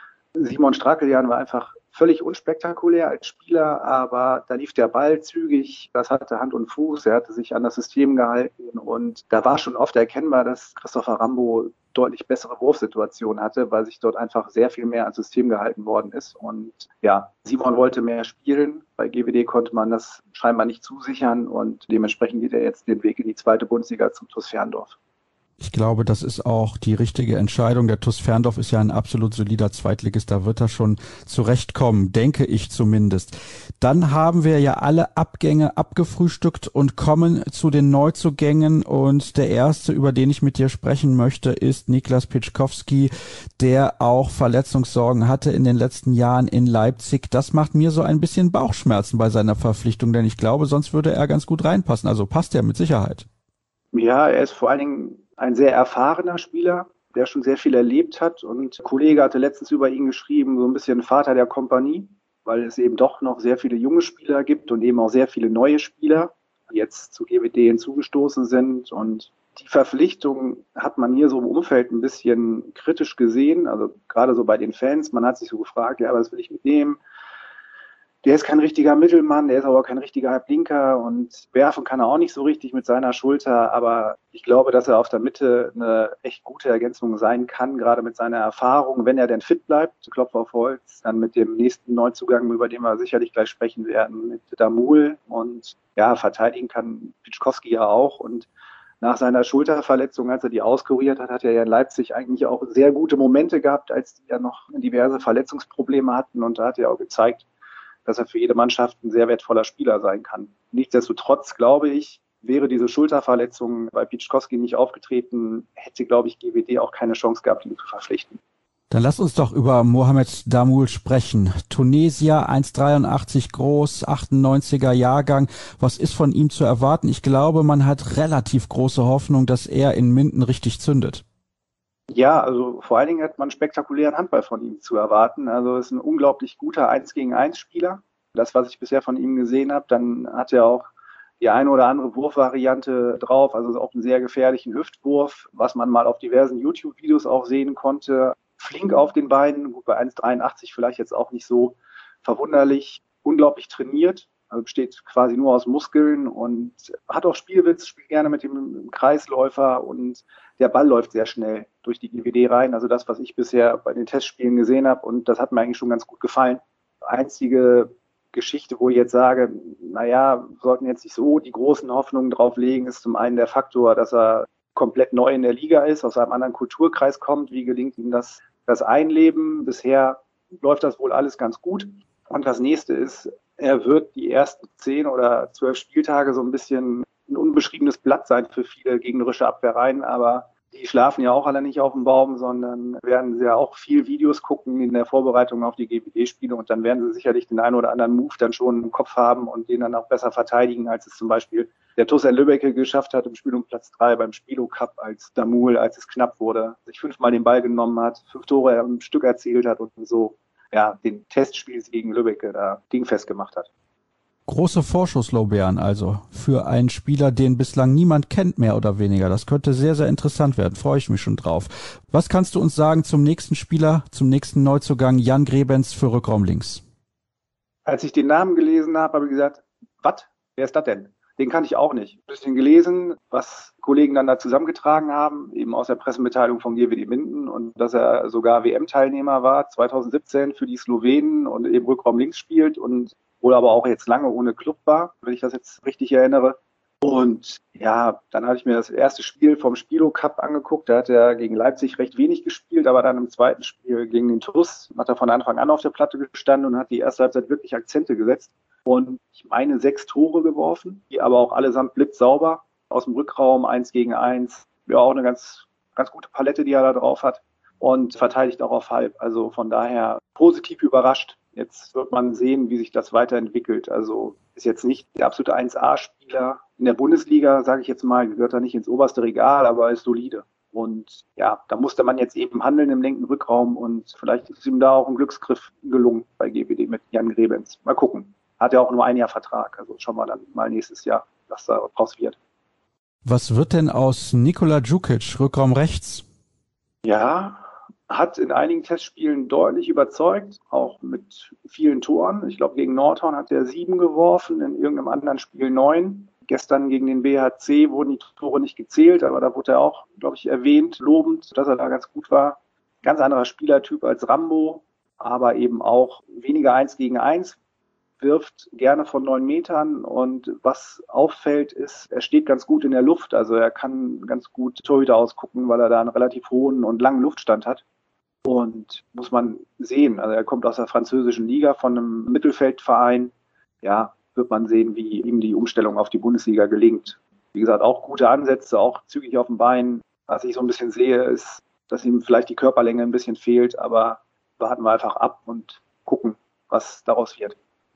Simon Strakeljan war einfach völlig unspektakulär als Spieler, aber da lief der Ball zügig, das hatte Hand und Fuß, er hatte sich an das System gehalten und da war schon oft erkennbar, dass Christopher Rambo deutlich bessere Wurfsituationen hatte, weil sich dort einfach sehr viel mehr ans System gehalten worden ist. Und ja, Simon wollte mehr spielen, bei G W D konnte man das scheinbar nicht zusichern und dementsprechend geht er jetzt den Weg in die zweite Bundesliga zum T uS Ferndorf. Ich glaube, das ist auch die richtige Entscheidung. Der T uS Ferndorf ist ja ein absolut solider Zweitligist. Da wird er schon zurechtkommen, denke ich zumindest. Dann haben wir ja alle Abgänge abgefrühstückt und kommen zu den Neuzugängen. Und der erste, über den ich mit dir sprechen möchte, ist Niklas Pieczkowski, der auch Verletzungssorgen hatte in den letzten Jahren in Leipzig. Das macht mir so ein bisschen Bauchschmerzen bei seiner Verpflichtung, denn ich glaube, sonst würde er ganz gut reinpassen. Also passt er mit Sicherheit. Ja, er ist vor allen Dingen ein sehr erfahrener Spieler, der schon sehr viel erlebt hat. Und ein Kollege hatte letztens über ihn geschrieben, so ein bisschen Vater der Kompanie, weil es eben doch noch sehr viele junge Spieler gibt und eben auch sehr viele neue Spieler, die jetzt zu G W D hinzugestoßen sind. Und die Verpflichtung hat man hier so im Umfeld ein bisschen kritisch gesehen, also gerade so bei den Fans. Man hat sich so gefragt, ja, was will ich mitnehmen? Der ist kein richtiger Mittelmann, der ist aber kein richtiger Halblinker und werfen kann er auch nicht so richtig mit seiner Schulter. Aber ich glaube, dass er auf der Mitte eine echt gute Ergänzung sein kann, gerade mit seiner Erfahrung, wenn er denn fit bleibt, Klopf auf Holz, dann mit dem nächsten Neuzugang, über den wir sicherlich gleich sprechen werden, mit Damul. Und ja, verteidigen kann Pieczkowski ja auch. Und nach seiner Schulterverletzung, als er die auskuriert hat, hat er ja in Leipzig eigentlich auch sehr gute Momente gehabt, als die ja noch diverse Verletzungsprobleme hatten. Und da hat er auch gezeigt, dass er für jede Mannschaft ein sehr wertvoller Spieler sein kann. Nichtsdestotrotz, glaube ich, wäre diese Schulterverletzung bei Pieczkowski nicht aufgetreten, hätte, glaube ich, G W D auch keine Chance gehabt, ihn zu verpflichten. Dann lass uns doch über Mohamed Damul sprechen. Tunesier, eins Komma dreiundachtzig groß, achtundneunziger Jahrgang. Was ist von ihm zu erwarten? Ich glaube, man hat relativ große Hoffnung, dass er in Minden richtig zündet. Ja, also vor allen Dingen hat man spektakulären Handball von ihm zu erwarten. Also es ist ein unglaublich guter eins gegen eins Spieler. Das, was ich bisher von ihm gesehen habe, dann hat er auch die eine oder andere Wurfvariante drauf, also auch einen sehr gefährlichen Hüftwurf, was man mal auf diversen YouTube-Videos auch sehen konnte. Flink auf den Beinen, gut bei eins Komma dreiundachtzig vielleicht jetzt auch nicht so verwunderlich, unglaublich trainiert, also besteht quasi nur aus Muskeln und hat auch Spielwitz, spielt gerne mit dem Kreisläufer und der Ball läuft sehr schnell durch die G W D rein, also das, was ich bisher bei den Testspielen gesehen habe und das hat mir eigentlich schon ganz gut gefallen. Einzige Geschichte, wo ich jetzt sage, naja, wir sollten jetzt nicht so die großen Hoffnungen drauf legen, ist zum einen der Faktor, dass er komplett neu in der Liga ist, aus einem anderen Kulturkreis kommt. Wie gelingt ihm das, das Einleben? Bisher läuft das wohl alles ganz gut. Und das nächste ist, er wird die ersten zehn oder zwölf Spieltage so ein bisschen ein unbeschriebenes Blatt sein für viele gegnerische Abwehrreihen, aber die schlafen ja auch alle nicht auf dem Baum, sondern werden sie ja auch viel Videos gucken in der Vorbereitung auf die G W D-Spiele und dann werden sie sicherlich den einen oder anderen Move dann schon im Kopf haben und den dann auch besser verteidigen, als es zum Beispiel der T U S Lübbecke geschafft hat im Spiel um Platz drei beim Spilo Cup, als Damul, als es knapp wurde, sich fünfmal den Ball genommen hat, fünf Tore am Stück erzielt hat und so ja den Testspiel gegen Lübbecke da dingfest gemacht hat. Große Vorschusslorbeeren also für einen Spieler, den bislang niemand kennt, mehr oder weniger. Das könnte sehr, sehr interessant werden. Freue ich mich schon drauf. Was kannst du uns sagen zum nächsten Spieler, zum nächsten Neuzugang, Jan Grebens für Rückraum links? Als ich den Namen gelesen habe, habe ich gesagt, was? Wer ist das denn? Den kannte ich auch nicht. Ein bisschen gelesen, was Kollegen dann da zusammengetragen haben, eben aus der Pressemitteilung von G W D Minden und dass er sogar W M-Teilnehmer war, zwanzig siebzehn für die Slowenen und eben Rückraum links spielt und wohl aber auch jetzt lange ohne Club war, wenn ich das jetzt richtig erinnere. Und ja, dann hatte ich mir das erste Spiel vom Spilo Cup angeguckt. Da hat er gegen Leipzig recht wenig gespielt, aber dann im zweiten Spiel gegen den T U S hat er von Anfang an auf der Platte gestanden und hat die erste Halbzeit wirklich Akzente gesetzt. Und ich meine sechs Tore geworfen, die aber auch allesamt blitzsauber aus dem Rückraum, eins gegen eins. Ja, auch eine ganz, ganz gute Palette, die er da drauf hat und verteidigt auch auf halb. Also von daher positiv überrascht. Jetzt wird man sehen, wie sich das weiterentwickelt. Also ist jetzt nicht der absolute eins A-Spieler in der Bundesliga, sage ich jetzt mal, gehört da nicht ins oberste Regal, aber ist solide. Und ja, da musste man jetzt eben handeln im linken Rückraum und vielleicht ist ihm da auch ein Glücksgriff gelungen bei G W D mit Jan Grebens. Mal gucken. Hat ja auch nur ein Jahr Vertrag, also schauen wir dann mal nächstes Jahr, was da draus wird. Was wird denn aus Nikola Djukic, Rückraum rechts? Ja, hat in einigen Testspielen deutlich überzeugt, auch mit vielen Toren. Ich glaube, gegen Nordhorn hat er sieben geworfen, in irgendeinem anderen Spiel neun. Gestern gegen den B H C wurden die Tore nicht gezählt, aber da wurde er auch, glaube ich, erwähnt, lobend, dass er da ganz gut war. Ganz anderer Spielertyp als Rambo, aber eben auch weniger eins gegen eins. Wirft gerne von neun Metern und was auffällt ist, er steht ganz gut in der Luft, also er kann ganz gut Torhüter ausgucken, weil er da einen relativ hohen und langen Luftstand hat und muss man sehen, also er kommt aus der französischen Liga von einem Mittelfeldverein, ja, wird man sehen, wie ihm die Umstellung auf die Bundesliga gelingt. Wie gesagt, auch gute Ansätze, auch zügig auf dem Bein. Was ich so ein bisschen sehe, ist, dass ihm vielleicht die Körperlänge ein bisschen fehlt, aber warten wir einfach ab und gucken, was daraus wird.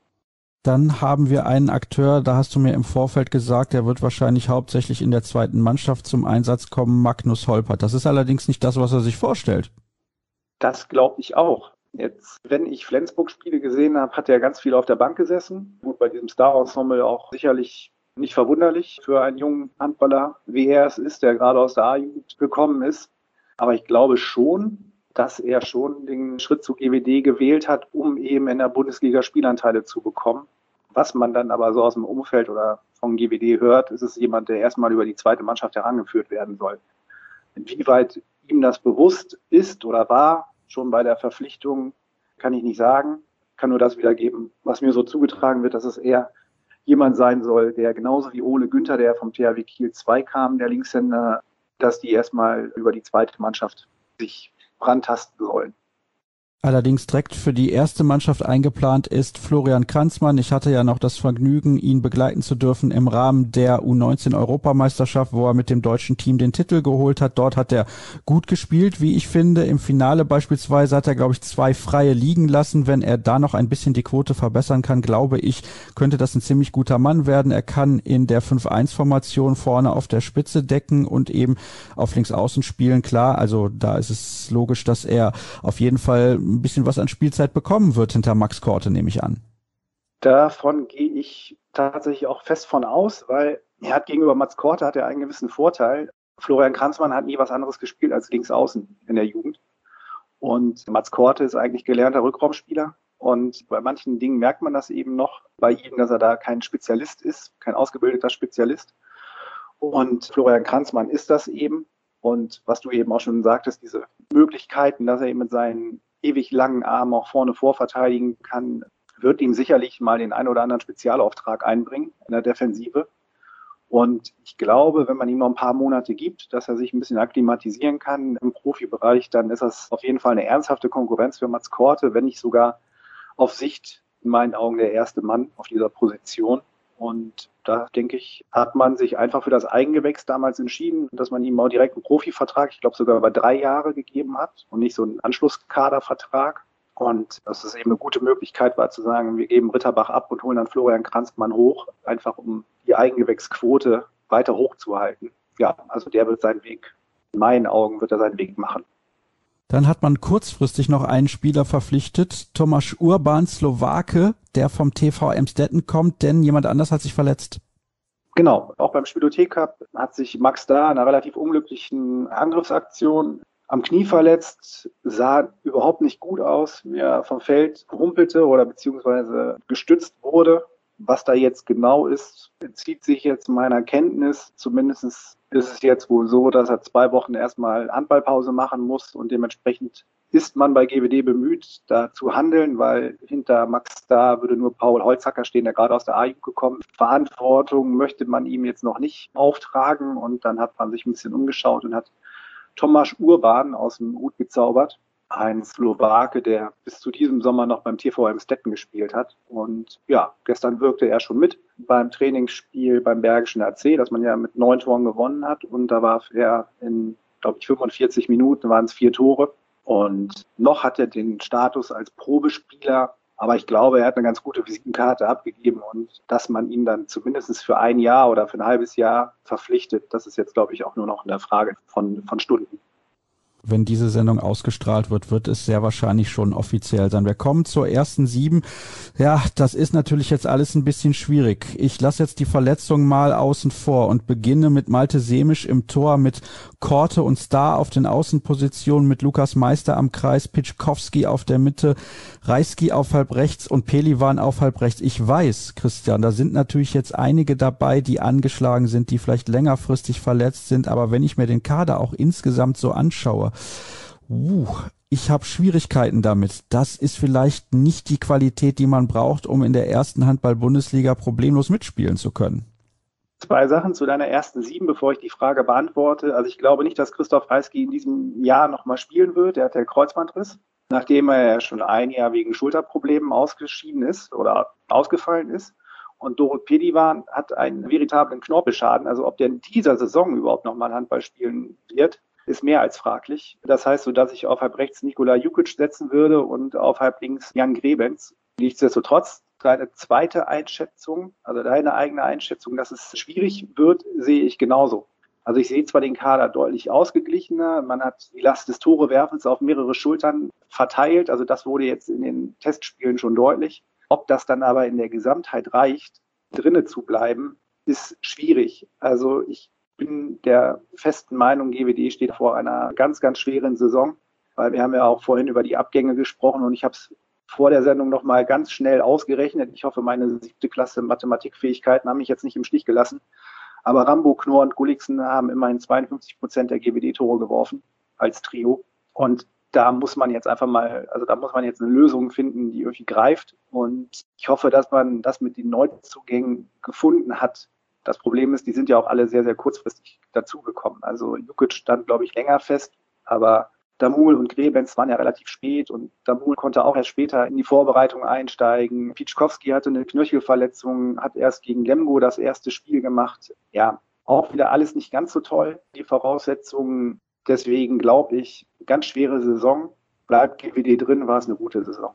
Dann haben wir einen Akteur, da hast du mir im Vorfeld gesagt, der wird wahrscheinlich hauptsächlich in der zweiten Mannschaft zum Einsatz kommen, Magnus Holpert. Das ist allerdings nicht das, was er sich vorstellt. Das glaube ich auch. Jetzt, wenn ich Flensburg-Spiele gesehen habe, hat er ganz viel auf der Bank gesessen. Gut, bei diesem Star-Ensemble auch sicherlich nicht verwunderlich für einen jungen Handballer, wie er es ist, der gerade aus der A-Jugend gekommen ist. Aber ich glaube schon, dass er schon den Schritt zu G W D gewählt hat, um eben in der Bundesliga Spielanteile zu bekommen. Was man dann aber so aus dem Umfeld oder von G W D hört, ist es jemand, der erstmal über die zweite Mannschaft herangeführt werden soll. Inwieweit ihm das bewusst ist oder war, schon bei der Verpflichtung, kann ich nicht sagen. Ich kann nur das wiedergeben, was mir so zugetragen wird, dass es eher jemand sein soll, der genauso wie Ole Günther, der vom T H W Kiel zwei kam, der Linkshänder, dass die erstmal über die zweite Mannschaft sich rantasten sollen. Allerdings direkt für die erste Mannschaft eingeplant ist Florian Kranzmann. Ich hatte ja noch das Vergnügen, ihn begleiten zu dürfen im Rahmen der U neunzehn Europameisterschaft, wo er mit dem deutschen Team den Titel geholt hat. Dort hat er gut gespielt, wie ich finde. Im Finale beispielsweise hat er, glaube ich, zwei Freie liegen lassen. Wenn er da noch ein bisschen die Quote verbessern kann, glaube ich, könnte das ein ziemlich guter Mann werden. Er kann in der fünf eins Formation vorne auf der Spitze decken und eben auf Linksaußen spielen. Klar, also da ist es logisch, dass er auf jeden Fall ein bisschen was an Spielzeit bekommen wird hinter Max Korte, nehme ich an. Davon gehe ich tatsächlich auch fest von aus, weil er hat gegenüber Mats Korte hat er einen gewissen Vorteil. Florian Kranzmann hat nie was anderes gespielt als Linksaußen in der Jugend. Und Mats Korte ist eigentlich gelernter Rückraumspieler. Und bei manchen Dingen merkt man das eben noch bei ihm, dass er da kein Spezialist ist, kein ausgebildeter Spezialist. Und Florian Kranzmann ist das eben. Und was du eben auch schon sagtest, diese Möglichkeiten, dass er eben mit seinen ewig langen Armen auch vorne vorverteidigen kann, wird ihm sicherlich mal den einen oder anderen Spezialauftrag einbringen in der Defensive. Und ich glaube, wenn man ihm noch ein paar Monate gibt, dass er sich ein bisschen akklimatisieren kann im Profibereich, dann ist das auf jeden Fall eine ernsthafte Konkurrenz für Mats Korte, wenn nicht sogar auf Sicht in meinen Augen der erste Mann auf dieser Position. Und da, denke ich, hat man sich einfach für das Eigengewächs damals entschieden, dass man ihm auch direkt einen Profivertrag, ich glaube sogar über drei Jahre gegeben hat und nicht so einen Anschlusskadervertrag. Und dass es eben eine gute Möglichkeit war zu sagen, wir geben Ritterbach ab und holen dann Florian Kranzmann hoch, einfach um die Eigengewächsquote weiter hochzuhalten. Ja, also der wird seinen Weg, in meinen Augen wird er seinen Weg machen. Dann hat man kurzfristig noch einen Spieler verpflichtet, Tomáš Urban, Slowake, der vom T V Emstetten kommt, denn jemand anders hat sich verletzt. Genau, auch beim Spielothek Cup hat sich Max da in einer relativ unglücklichen Angriffsaktion am Knie verletzt, sah überhaupt nicht gut aus, wie er vom Feld humpelte oder beziehungsweise gestützt wurde. Was da jetzt genau ist, entzieht sich jetzt meiner Kenntnis. Zumindest ist es jetzt wohl so, dass er zwei Wochen erstmal Handballpause machen muss und dementsprechend ist man bei G W D bemüht, da zu handeln, weil hinter Max da würde nur Paul Holzacker stehen, der gerade aus der A-Jugend gekommen ist. Verantwortung möchte man ihm jetzt noch nicht auftragen und dann hat man sich ein bisschen umgeschaut und hat Tomáš Urban aus dem Hut gezaubert. Ein Slowake, der bis zu diesem Sommer noch beim T V Emstetten gespielt hat. Und ja, gestern wirkte er schon mit beim Trainingsspiel beim Bergischen A C, das man ja mit neun Toren gewonnen hat. Und da war er in, glaube ich, fünfundvierzig Minuten, waren es vier Tore. Und noch hat er den Status als Probespieler. Aber ich glaube, er hat eine ganz gute Visitenkarte abgegeben und dass man ihn dann zumindest für ein Jahr oder für ein halbes Jahr verpflichtet, das ist jetzt, glaube ich, auch nur noch eine Frage von, von Stunden. Wenn diese Sendung ausgestrahlt wird, wird es sehr wahrscheinlich schon offiziell sein. Wir kommen zur ersten sieben. Ja, das ist natürlich jetzt alles ein bisschen schwierig. Ich lasse jetzt die Verletzung mal außen vor und beginne mit Malte Semisch im Tor, mit Korte und Star auf den Außenpositionen, mit Lukas Meister am Kreis, Pitschkowski auf der Mitte, Reiski auf halb rechts und Pelivan auf halb rechts. Ich weiß, Christian, da sind natürlich jetzt einige dabei, die angeschlagen sind, die vielleicht längerfristig verletzt sind, aber wenn ich mir den Kader auch insgesamt so anschaue, Uh, ich habe Schwierigkeiten damit. Das ist vielleicht nicht die Qualität, die man braucht, um in der ersten Handball-Bundesliga problemlos mitspielen zu können. Zwei Sachen zu deiner ersten sieben, bevor ich die Frage beantworte. Also ich glaube nicht, dass Christoph Reiski in diesem Jahr nochmal spielen wird. Er hat den Kreuzbandriss, nachdem er ja schon ein Jahr wegen Schulterproblemen ausgeschieden ist oder ausgefallen ist. Und Dorot Pelivan hat einen veritablen Knorpelschaden. Also ob der in dieser Saison überhaupt nochmal Handball spielen wird, ist mehr als fraglich. Das heißt so, dass ich auf halb rechts Nikola Jukic setzen würde und auf halb links Jan Grebens. Nichtsdestotrotz, deine zweite Einschätzung, also deine eigene Einschätzung, dass es schwierig wird, sehe ich genauso. Also ich sehe zwar den Kader deutlich ausgeglichener, man hat die Last des Torewerfens auf mehrere Schultern verteilt, also das wurde jetzt in den Testspielen schon deutlich. Ob das dann aber in der Gesamtheit reicht, drinne zu bleiben, ist schwierig. Also ich bin der festen Meinung, G W D steht vor einer ganz, ganz schweren Saison, weil wir haben ja auch vorhin über die Abgänge gesprochen und ich habe es vor der Sendung nochmal ganz schnell ausgerechnet. Ich hoffe, meine siebte Klasse Mathematikfähigkeiten haben mich jetzt nicht im Stich gelassen. Aber Rambo, Knorr und Gulliksen haben immerhin zweiundfünfzig Prozent der G W D-Tore geworfen als Trio. Und da muss man jetzt einfach mal, also da muss man jetzt eine Lösung finden, die irgendwie greift. Und ich hoffe, dass man das mit den Neuzugängen gefunden hat. Das Problem ist, die sind ja auch alle sehr, sehr kurzfristig dazugekommen. Also Jukic stand, glaube ich, länger fest, aber Damul und Grebens waren ja relativ spät und Damul konnte auch erst später in die Vorbereitung einsteigen. Pitschkowski hatte eine Knöchelverletzung, hat erst gegen Lemgo das erste Spiel gemacht. Ja, auch wieder alles nicht ganz so toll, die Voraussetzungen. Deswegen glaube ich, ganz schwere Saison. Bleibt G W D drin, war es eine gute Saison.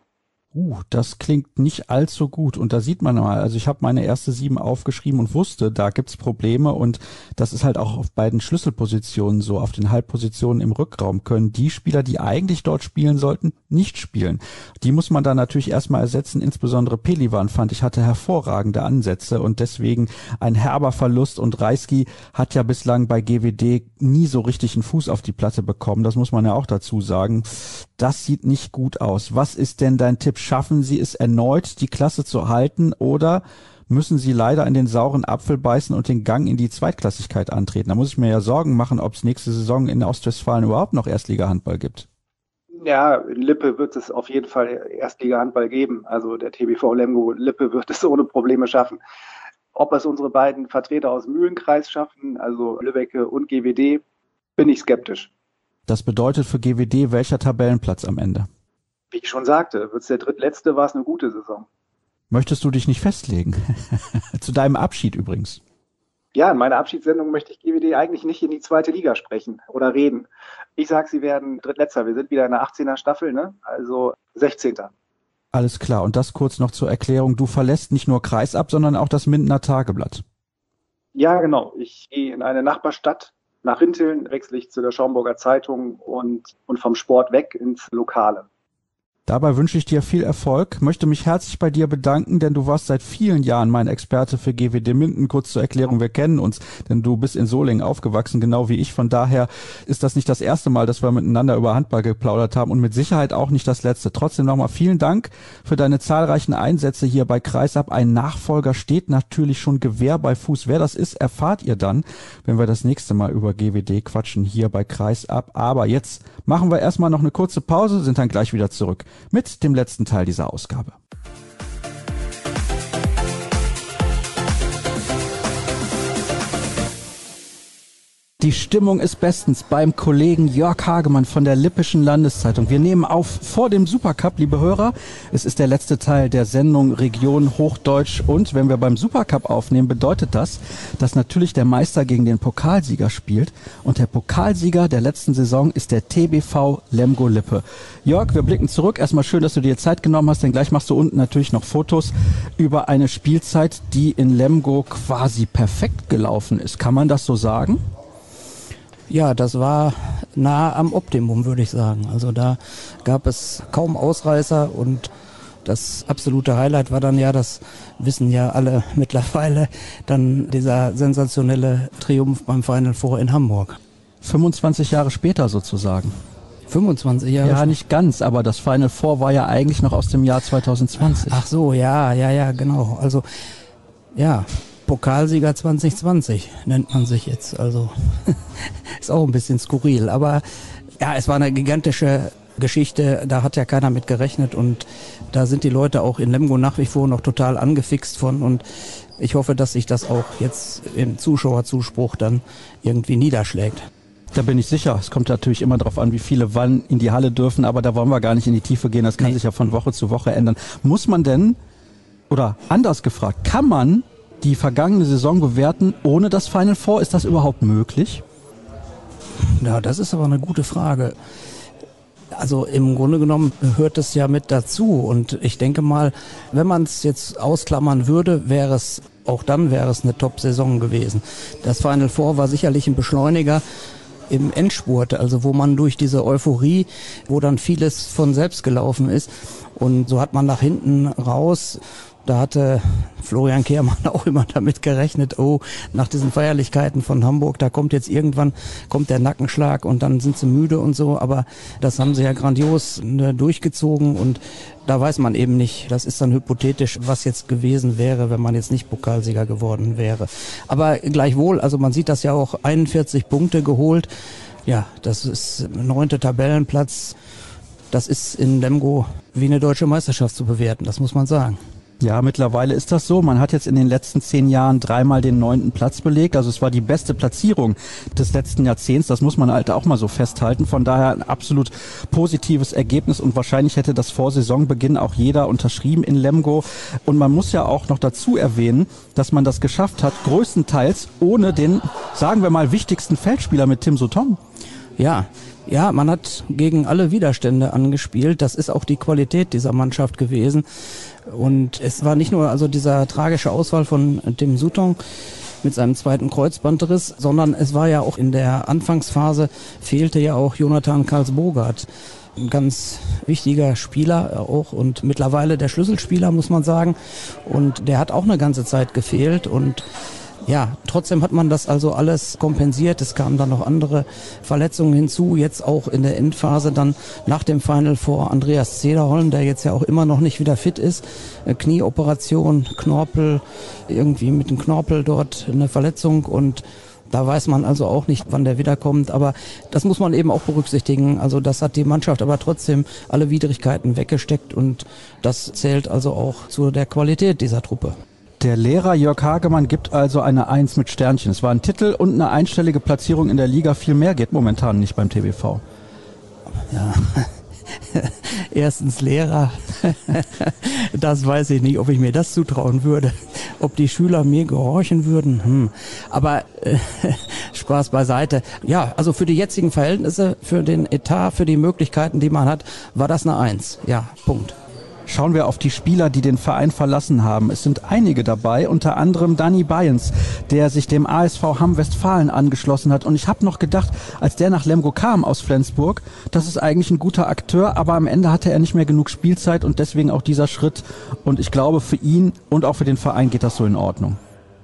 Uh, das klingt nicht allzu gut und da sieht man mal, also ich habe meine erste sieben aufgeschrieben und wusste, da gibt's Probleme und das ist halt auch auf beiden Schlüsselpositionen so, auf den Halbpositionen im Rückraum können die Spieler, die eigentlich dort spielen sollten, nicht spielen. Die muss man dann natürlich erstmal ersetzen, insbesondere Pelivan fand ich, hatte hervorragende Ansätze und deswegen ein herber Verlust und Reisky hat ja bislang bei G W D nie so richtig einen Fuß auf die Platte bekommen, das muss man ja auch dazu sagen. Das sieht nicht gut aus. Was ist denn dein Tipp? Schaffen Sie es erneut, die Klasse zu halten oder müssen Sie leider in den sauren Apfel beißen und den Gang in die Zweitklassigkeit antreten? Da muss ich mir ja Sorgen machen, ob es nächste Saison in Ostwestfalen überhaupt noch Erstliga-Handball gibt. Ja, in Lippe wird es auf jeden Fall Erstliga-Handball geben. Also der T B V Lemgo Lippe wird es ohne Probleme schaffen. Ob es unsere beiden Vertreter aus Mühlenkreis schaffen, also Lübbecke und G W D, bin ich skeptisch. Das bedeutet für G W D welcher Tabellenplatz am Ende? Wie ich schon sagte, wird es der drittletzte, war es eine gute Saison. Möchtest du dich nicht festlegen? Zu deinem Abschied übrigens. Ja, in meiner Abschiedssendung möchte ich G W D eigentlich nicht in die zweite Liga sprechen oder reden. Ich sage, sie werden drittletzter. Wir sind wieder in der achtzehner Staffel, ne? Also sechzehnter. Alles klar. Und das kurz noch zur Erklärung. Du verlässt nicht nur Kreisab, sondern auch das Mindener Tageblatt. Ja, genau. Ich gehe in eine Nachbarstadt. Nach Rinteln wechsle ich zu der Schaumburger Zeitung und, und vom Sport weg ins Lokale. Dabei wünsche ich dir viel Erfolg, möchte mich herzlich bei dir bedanken, denn du warst seit vielen Jahren mein Experte für G W D Minden. Kurz zur Erklärung, wir kennen uns, denn du bist in Solingen aufgewachsen, genau wie ich. Von daher ist das nicht das erste Mal, dass wir miteinander über Handball geplaudert haben und mit Sicherheit auch nicht das letzte. Trotzdem nochmal vielen Dank für deine zahlreichen Einsätze hier bei Kreisab. Ein Nachfolger steht natürlich schon Gewehr bei Fuß. Wer das ist, erfahrt ihr dann, wenn wir das nächste Mal über G W D quatschen hier bei Kreisab. Aber jetzt machen wir erstmal noch eine kurze Pause, sind dann gleich wieder zurück mit dem letzten Teil dieser Ausgabe. Die Stimmung ist bestens beim Kollegen Jörg Hagemann von der Lippischen Landeszeitung. Wir nehmen auf vor dem Supercup, liebe Hörer. Es ist der letzte Teil der Sendung Region Hochdeutsch. Und wenn wir beim Supercup aufnehmen, bedeutet das, dass natürlich der Meister gegen den Pokalsieger spielt. Und der Pokalsieger der letzten Saison ist der T B V Lemgo Lippe. Jörg, wir blicken zurück. Erstmal schön, dass du dir Zeit genommen hast, denn gleich machst du unten natürlich noch Fotos über eine Spielzeit, die in Lemgo quasi perfekt gelaufen ist. Kann man das so sagen? Ja, das war nah am Optimum, würde ich sagen. Also da gab es kaum Ausreißer und das absolute Highlight war dann ja, das wissen ja alle mittlerweile, dann dieser sensationelle Triumph beim Final Four in Hamburg. fünfundzwanzig Jahre später sozusagen. fünfundzwanzig Jahre? Ja, nicht ganz, aber das Final Four war ja eigentlich noch aus dem Jahr zweitausendzwanzig. Ach so, ja, ja, ja, genau. Also, ja. Pokalsieger zwanzig zwanzig nennt man sich jetzt, also ist auch ein bisschen skurril, aber ja, es war eine gigantische Geschichte, da hat ja keiner mit gerechnet und da sind die Leute auch in Lemgo nach wie vor noch total angefixt von und ich hoffe, dass sich das auch jetzt im Zuschauerzuspruch dann irgendwie niederschlägt. Da bin ich sicher. Es kommt natürlich immer darauf an, wie viele wann in die Halle dürfen, aber da wollen wir gar nicht in die Tiefe gehen, das kann nee. sich ja von Woche zu Woche ändern. Muss man denn, oder anders gefragt, kann man die vergangene Saison bewerten ohne das Final Four? Ist das überhaupt möglich? Ja, das ist aber eine gute Frage. Also im Grunde genommen hört es ja mit dazu und ich denke mal, wenn man es jetzt ausklammern würde, wäre es, auch dann wäre es eine Top-Saison gewesen. Das Final Four war sicherlich ein Beschleuniger im Endspurt, also wo man durch diese Euphorie, wo dann vieles von selbst gelaufen ist und so hat man nach hinten raus. Da hatte Florian Kehrmann auch immer damit gerechnet, oh, nach diesen Feierlichkeiten von Hamburg, da kommt jetzt irgendwann, kommt der Nackenschlag und dann sind sie müde und so, aber das haben sie ja grandios ne, durchgezogen und da weiß man eben nicht, das ist dann hypothetisch, was jetzt gewesen wäre, wenn man jetzt nicht Pokalsieger geworden wäre. Aber gleichwohl, also man sieht das ja auch, einundvierzig Punkte geholt, ja, das ist neunte Tabellenplatz, das ist in Lemgo wie eine deutsche Meisterschaft zu bewerten, das muss man sagen. Ja, mittlerweile ist das so. Man hat jetzt in den letzten zehn Jahren dreimal den neunten Platz belegt. Also es war die beste Platzierung des letzten Jahrzehnts. Das muss man halt auch mal so festhalten. Von daher ein absolut positives Ergebnis und wahrscheinlich hätte das vor Saisonbeginn auch jeder unterschrieben in Lemgo. Und man muss ja auch noch dazu erwähnen, dass man das geschafft hat, größtenteils ohne den, sagen wir mal, wichtigsten Feldspieler mit Tim Sutton. Ja, Ja, man hat gegen alle Widerstände angespielt. Das ist auch die Qualität dieser Mannschaft gewesen. Und es war nicht nur also dieser tragische Ausfall von Tim Sutton mit seinem zweiten Kreuzbandriss, sondern es war ja auch in der Anfangsphase fehlte ja auch Jonathan Karlsbogart. Ein ganz wichtiger Spieler auch und mittlerweile der Schlüsselspieler, muss man sagen. Und der hat auch eine ganze Zeit gefehlt und ja, trotzdem hat man das also alles kompensiert. Es kamen dann noch andere Verletzungen hinzu. Jetzt auch in der Endphase dann nach dem Final Four Andreas Zederholm, der jetzt ja auch immer noch nicht wieder fit ist. Knieoperation, Knorpel, irgendwie mit dem Knorpel dort eine Verletzung und da weiß man also auch nicht, wann der wiederkommt. Aber das muss man eben auch berücksichtigen. Also das hat die Mannschaft aber trotzdem alle Widrigkeiten weggesteckt und das zählt also auch zu der Qualität dieser Truppe. Der Lehrer Jörg Hagemann gibt also eine Eins mit Sternchen. Es war ein Titel und eine einstellige Platzierung in der Liga. Viel mehr geht momentan nicht beim T B V. Ja, erstens Lehrer. Das weiß ich nicht, ob ich mir das zutrauen würde. Ob die Schüler mir gehorchen würden. Hm. Aber äh, Spaß beiseite. Ja, also für die jetzigen Verhältnisse, für den Etat, für die Möglichkeiten, die man hat, war das eine Eins. Ja, Punkt. Schauen wir auf die Spieler, die den Verein verlassen haben. Es sind einige dabei, unter anderem Danny Bayens, der sich dem A S V Hamm-Westfalen angeschlossen hat. Und ich habe noch gedacht, als der nach Lemgo kam aus Flensburg, das ist eigentlich ein guter Akteur, aber am Ende hatte er nicht mehr genug Spielzeit und deswegen auch dieser Schritt. Und ich glaube, für ihn und auch für den Verein geht das so in Ordnung.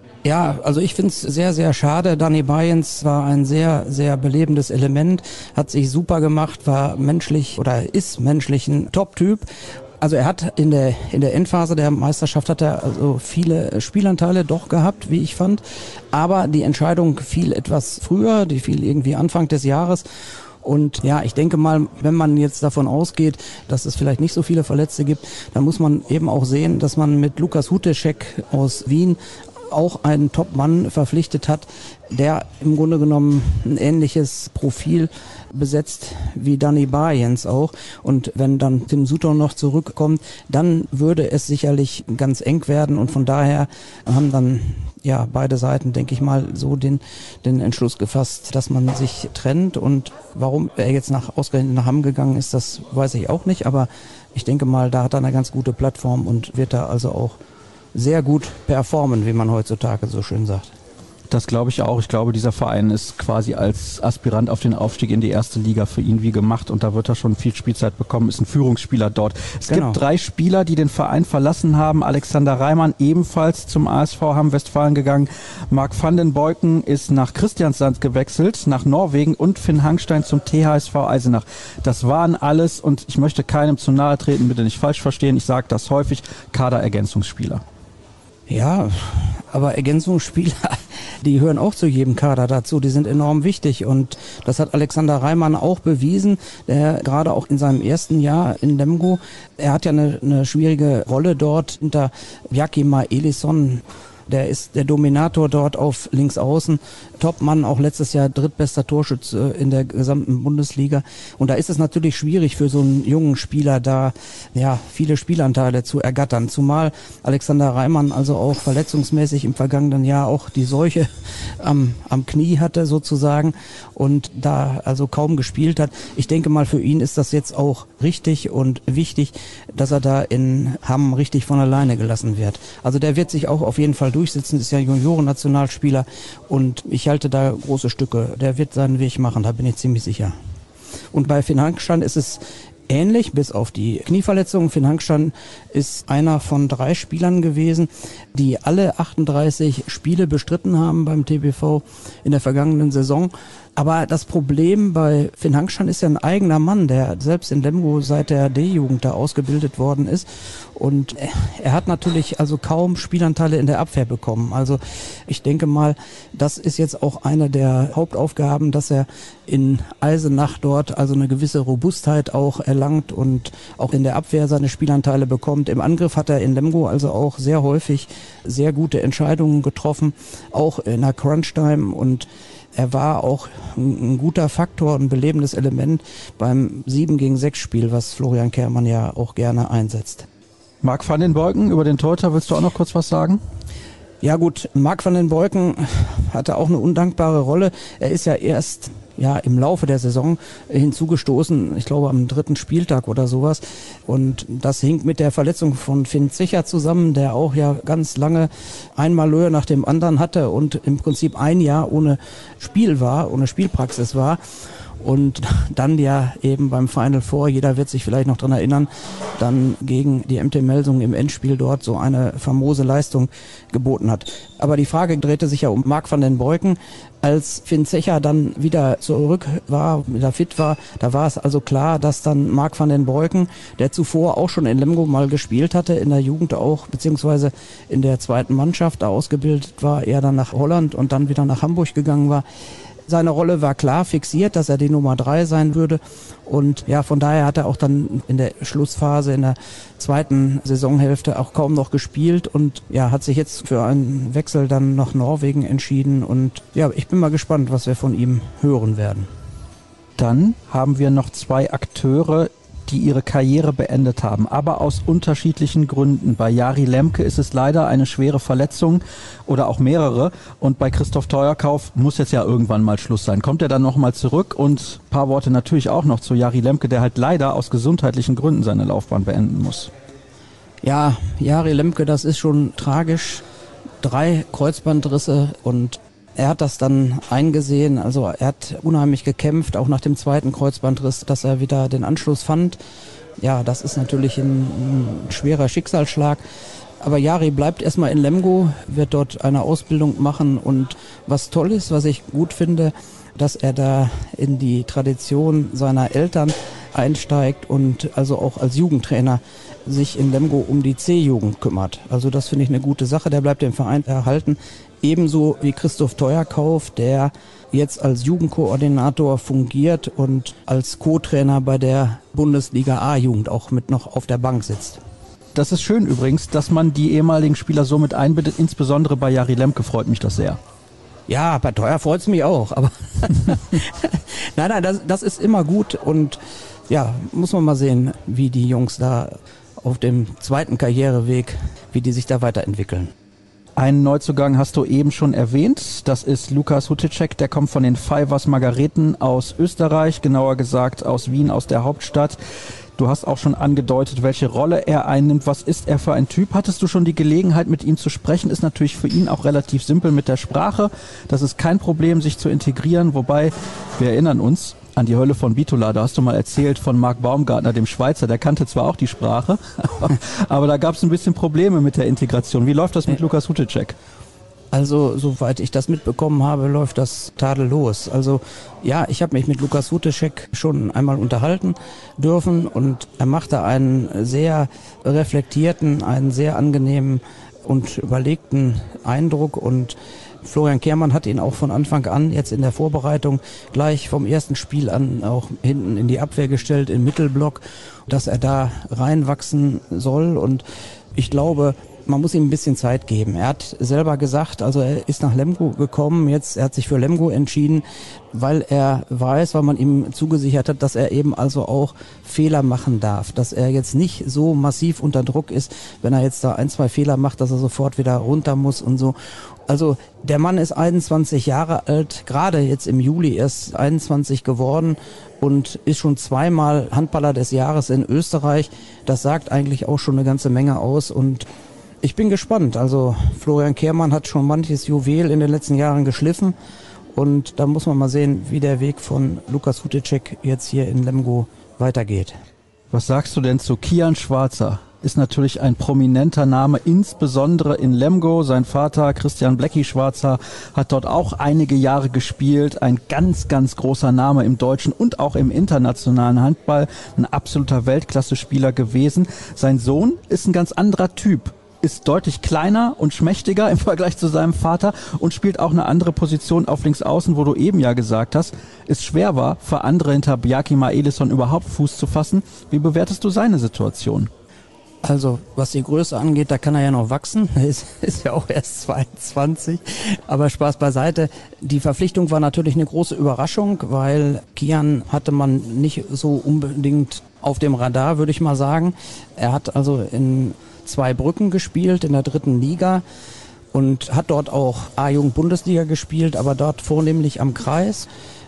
Ja, also ich finde es sehr, sehr schade. Danny Bayens war ein sehr, sehr belebendes Element, hat sich super gemacht, war menschlich oder ist menschlich ein Top-Typ. Also er hat in der in der Endphase der Meisterschaft hat er also viele Spielanteile doch gehabt, wie ich fand. Aber die Entscheidung fiel etwas früher, die fiel irgendwie Anfang des Jahres. Und ja, ich denke mal, wenn man jetzt davon ausgeht, dass es vielleicht nicht so viele Verletzte gibt, dann muss man eben auch sehen, dass man mit Lukas Huteschek aus Wien auch einen Top-Mann verpflichtet hat, der im Grunde genommen ein ähnliches Profil besetzt wie Danny Bayens auch. Und wenn dann Tim Sutton noch zurückkommt, dann würde es sicherlich ganz eng werden. Und von daher haben dann ja beide Seiten, denke ich mal, so den den Entschluss gefasst, dass man sich trennt. Und warum er jetzt nach ausgerechnet nach Hamm gegangen ist, das weiß ich auch nicht. Aber ich denke mal, da hat er eine ganz gute Plattform und wird da also auch sehr gut performen, wie man heutzutage so schön sagt. Das glaube ich auch. Ich glaube, dieser Verein ist quasi als Aspirant auf den Aufstieg in die erste Liga für ihn wie gemacht und da wird er schon viel Spielzeit bekommen, ist ein Führungsspieler dort. Es genau. gibt drei Spieler, die den Verein verlassen haben. Alexander Reimann ebenfalls zum A S V Hamm-Westfalen gegangen. Marc van den Beuken ist nach Christiansand gewechselt, nach Norwegen und Finn Hangstein zum T H S V Eisenach. Das waren alles und ich möchte keinem zu nahe treten, bitte nicht falsch verstehen. Ich sage das häufig, Kaderergänzungsspieler. Ja, aber Ergänzungsspieler, die hören auch zu jedem Kader dazu, die sind enorm wichtig und das hat Alexander Reimann auch bewiesen, der gerade auch in seinem ersten Jahr in Lemgo, er hat ja eine, eine schwierige Rolle dort hinter Jakima Elisson. Der ist der Dominator dort auf Linksaußen. Topmann, auch letztes Jahr drittbester Torschütze in der gesamten Bundesliga. Und da ist es natürlich schwierig für so einen jungen Spieler da, ja, viele Spielanteile zu ergattern. Zumal Alexander Reimann also auch verletzungsmäßig im vergangenen Jahr auch die Seuche am, am Knie hatte sozusagen und da also kaum gespielt hat. Ich denke mal, für ihn ist das jetzt auch richtig und wichtig, dass er da in Hamm richtig von alleine gelassen wird. Also der wird sich auch auf jeden Fall durchsetzen, ist ja Junioren-Nationalspieler und ich halte da große Stücke. Der wird seinen Weg machen, da bin ich ziemlich sicher. Und bei Finn Hangstein ist es ähnlich, bis auf die Knieverletzung. Finn Hangstein ist einer von drei Spielern gewesen, die alle achtunddreißig Spiele bestritten haben beim T B V in der vergangenen Saison. Aber das Problem bei Finn Hangstein ist ja ein eigener Mann, der selbst in Lemgo seit der D-Jugend da ausgebildet worden ist. Und er hat natürlich also kaum Spielanteile in der Abwehr bekommen. Also ich denke mal, das ist jetzt auch eine der Hauptaufgaben, dass er in Eisenach dort also eine gewisse Robustheit auch erlangt und auch in der Abwehr seine Spielanteile bekommt. Im Angriff hat er in Lemgo also auch sehr häufig sehr gute Entscheidungen getroffen, auch in der Crunch-Time und er war auch ein guter Faktor, ein belebendes Element beim sieben gegen sechs Spiel, was Florian Kehrmann ja auch gerne einsetzt. Marc van den Beuken, über den Torhüter willst du auch noch kurz was sagen? Ja gut, Marc van den Beuken hatte auch eine undankbare Rolle. Er ist ja erst ja im Laufe der Saison hinzugestoßen, ich glaube am dritten Spieltag oder sowas. Und das hing mit der Verletzung von Finn Zecher zusammen, der auch ja ganz lange ein Malheur nach dem anderen hatte und im Prinzip ein Jahr ohne Spiel war, ohne Spielpraxis war. Und dann ja eben beim Final Four, jeder wird sich vielleicht noch dran erinnern, dann gegen die M T Melsungen im Endspiel dort so eine famose Leistung geboten hat. Aber die Frage drehte sich ja um Marc van den Boyken. Als Finn Zecher dann wieder zurück war, wieder fit war, da war es also klar, dass dann Marc van den Boyken, der zuvor auch schon in Lemgo mal gespielt hatte, in der Jugend auch, beziehungsweise in der zweiten Mannschaft da ausgebildet war, er dann nach Holland und dann wieder nach Hamburg gegangen war. Seine Rolle war klar fixiert, dass er die Nummer drei sein würde. Und ja, von daher hat er auch dann in der Schlussphase, in der zweiten Saisonhälfte auch kaum noch gespielt und ja, hat sich jetzt für einen Wechsel dann nach Norwegen entschieden. Und ja, ich bin mal gespannt, was wir von ihm hören werden. Dann haben wir noch zwei Akteure, die ihre Karriere beendet haben, aber aus unterschiedlichen Gründen. Bei Jari Lemke ist es leider eine schwere Verletzung oder auch mehrere und bei Christoph Teuerkauf muss jetzt ja irgendwann mal Schluss sein. Kommt er dann nochmal zurück? Und ein paar Worte natürlich auch noch zu Jari Lemke, der halt leider aus gesundheitlichen Gründen seine Laufbahn beenden muss. Ja, Jari Lemke, das ist schon tragisch. Drei Kreuzbandrisse und er hat das dann eingesehen, also er hat unheimlich gekämpft, auch nach dem zweiten Kreuzbandriss, dass er wieder den Anschluss fand. Ja, das ist natürlich ein, ein schwerer Schicksalsschlag. Aber Jari bleibt erstmal in Lemgo, wird dort eine Ausbildung machen und was toll ist, was ich gut finde, dass er da in die Tradition seiner Eltern einsteigt und also auch als Jugendtrainer sich in Lemgo um die C-Jugend kümmert. Also das finde ich eine gute Sache, der bleibt dem Verein erhalten. Ebenso wie Christoph Teuerkauf, der jetzt als Jugendkoordinator fungiert und als Co-Trainer bei der Bundesliga A-Jugend auch mit noch auf der Bank sitzt. Das ist schön übrigens, dass man die ehemaligen Spieler so mit einbindet, insbesondere bei Jari Lemke freut mich das sehr. Ja, bei Teuer freut es mich auch, aber nein, nein, das, das ist immer gut und ja, muss man mal sehen, wie die Jungs da auf dem zweiten Karriereweg, wie die sich da weiterentwickeln. Einen Neuzugang hast du eben schon erwähnt, das ist Lukas Hutecek, der kommt von den Fivers Margareten aus Österreich, genauer gesagt aus Wien, aus der Hauptstadt. Du hast auch schon angedeutet, welche Rolle er einnimmt. Was ist er für ein Typ? Hattest du schon die Gelegenheit, mit ihm zu sprechen? Ist natürlich für ihn auch relativ simpel mit der Sprache. Das ist kein Problem, sich zu integrieren. Wobei, wir erinnern uns an die Hölle von Bitola. Da hast du mal erzählt von Marc Baumgartner, dem Schweizer. Der kannte zwar auch die Sprache, aber da gab es ein bisschen Probleme mit der Integration. Wie läuft das mit Lukas Hutecek? Also, soweit ich das mitbekommen habe, läuft das tadellos. Also, ja, ich habe mich mit Lukas Hutecek schon einmal unterhalten dürfen und er machte einen sehr reflektierten, einen sehr angenehmen und überlegten Eindruck und Florian Kehrmann hat ihn auch von Anfang an jetzt in der Vorbereitung gleich vom ersten Spiel an auch hinten in die Abwehr gestellt, im Mittelblock, dass er da reinwachsen soll und ich glaube, man muss ihm ein bisschen Zeit geben. Er hat selber gesagt, also er ist nach Lemgo gekommen, jetzt er hat sich für Lemgo entschieden, weil er weiß, weil man ihm zugesichert hat, dass er eben also auch Fehler machen darf, dass er jetzt nicht so massiv unter Druck ist, wenn er jetzt da ein, zwei Fehler macht, dass er sofort wieder runter muss und so. Also der Mann ist einundzwanzig Jahre alt, gerade jetzt im Juli erst einundzwanzig geworden und ist schon zweimal Handballer des Jahres in Österreich. Das sagt eigentlich auch schon eine ganze Menge aus und ich bin gespannt. Also Florian Kehrmann hat schon manches Juwel in den letzten Jahren geschliffen und da muss man mal sehen, wie der Weg von Lukas Hutecek jetzt hier in Lemgo weitergeht. Was sagst du denn zu Kian Schwarzer? Ist natürlich ein prominenter Name, insbesondere in Lemgo. Sein Vater Christian Blecki Schwarzer hat dort auch einige Jahre gespielt. Ein ganz, ganz großer Name im deutschen und auch im internationalen Handball. Ein absoluter Weltklasse-Spieler gewesen. Sein Sohn ist ein ganz anderer Typ. Ist deutlich kleiner und schmächtiger im Vergleich zu seinem Vater und spielt auch eine andere Position auf Linksaußen, wo du eben ja gesagt hast, es schwer war, für andere hinter Bjarki Maelisson überhaupt Fuß zu fassen. Wie bewertest du seine Situation? Also, was die Größe angeht, da kann er ja noch wachsen. Er ist, ist ja auch erst zweiundzwanzig. Aber Spaß beiseite. Die Verpflichtung war natürlich eine große Überraschung, weil Kian hatte man nicht so unbedingt auf dem Radar, würde ich mal sagen. Er hat also in Zweibrücken gespielt, in der dritten Liga und hat dort auch A-Jugend-Bundesliga gespielt, aber dort vornehmlich am Kreis.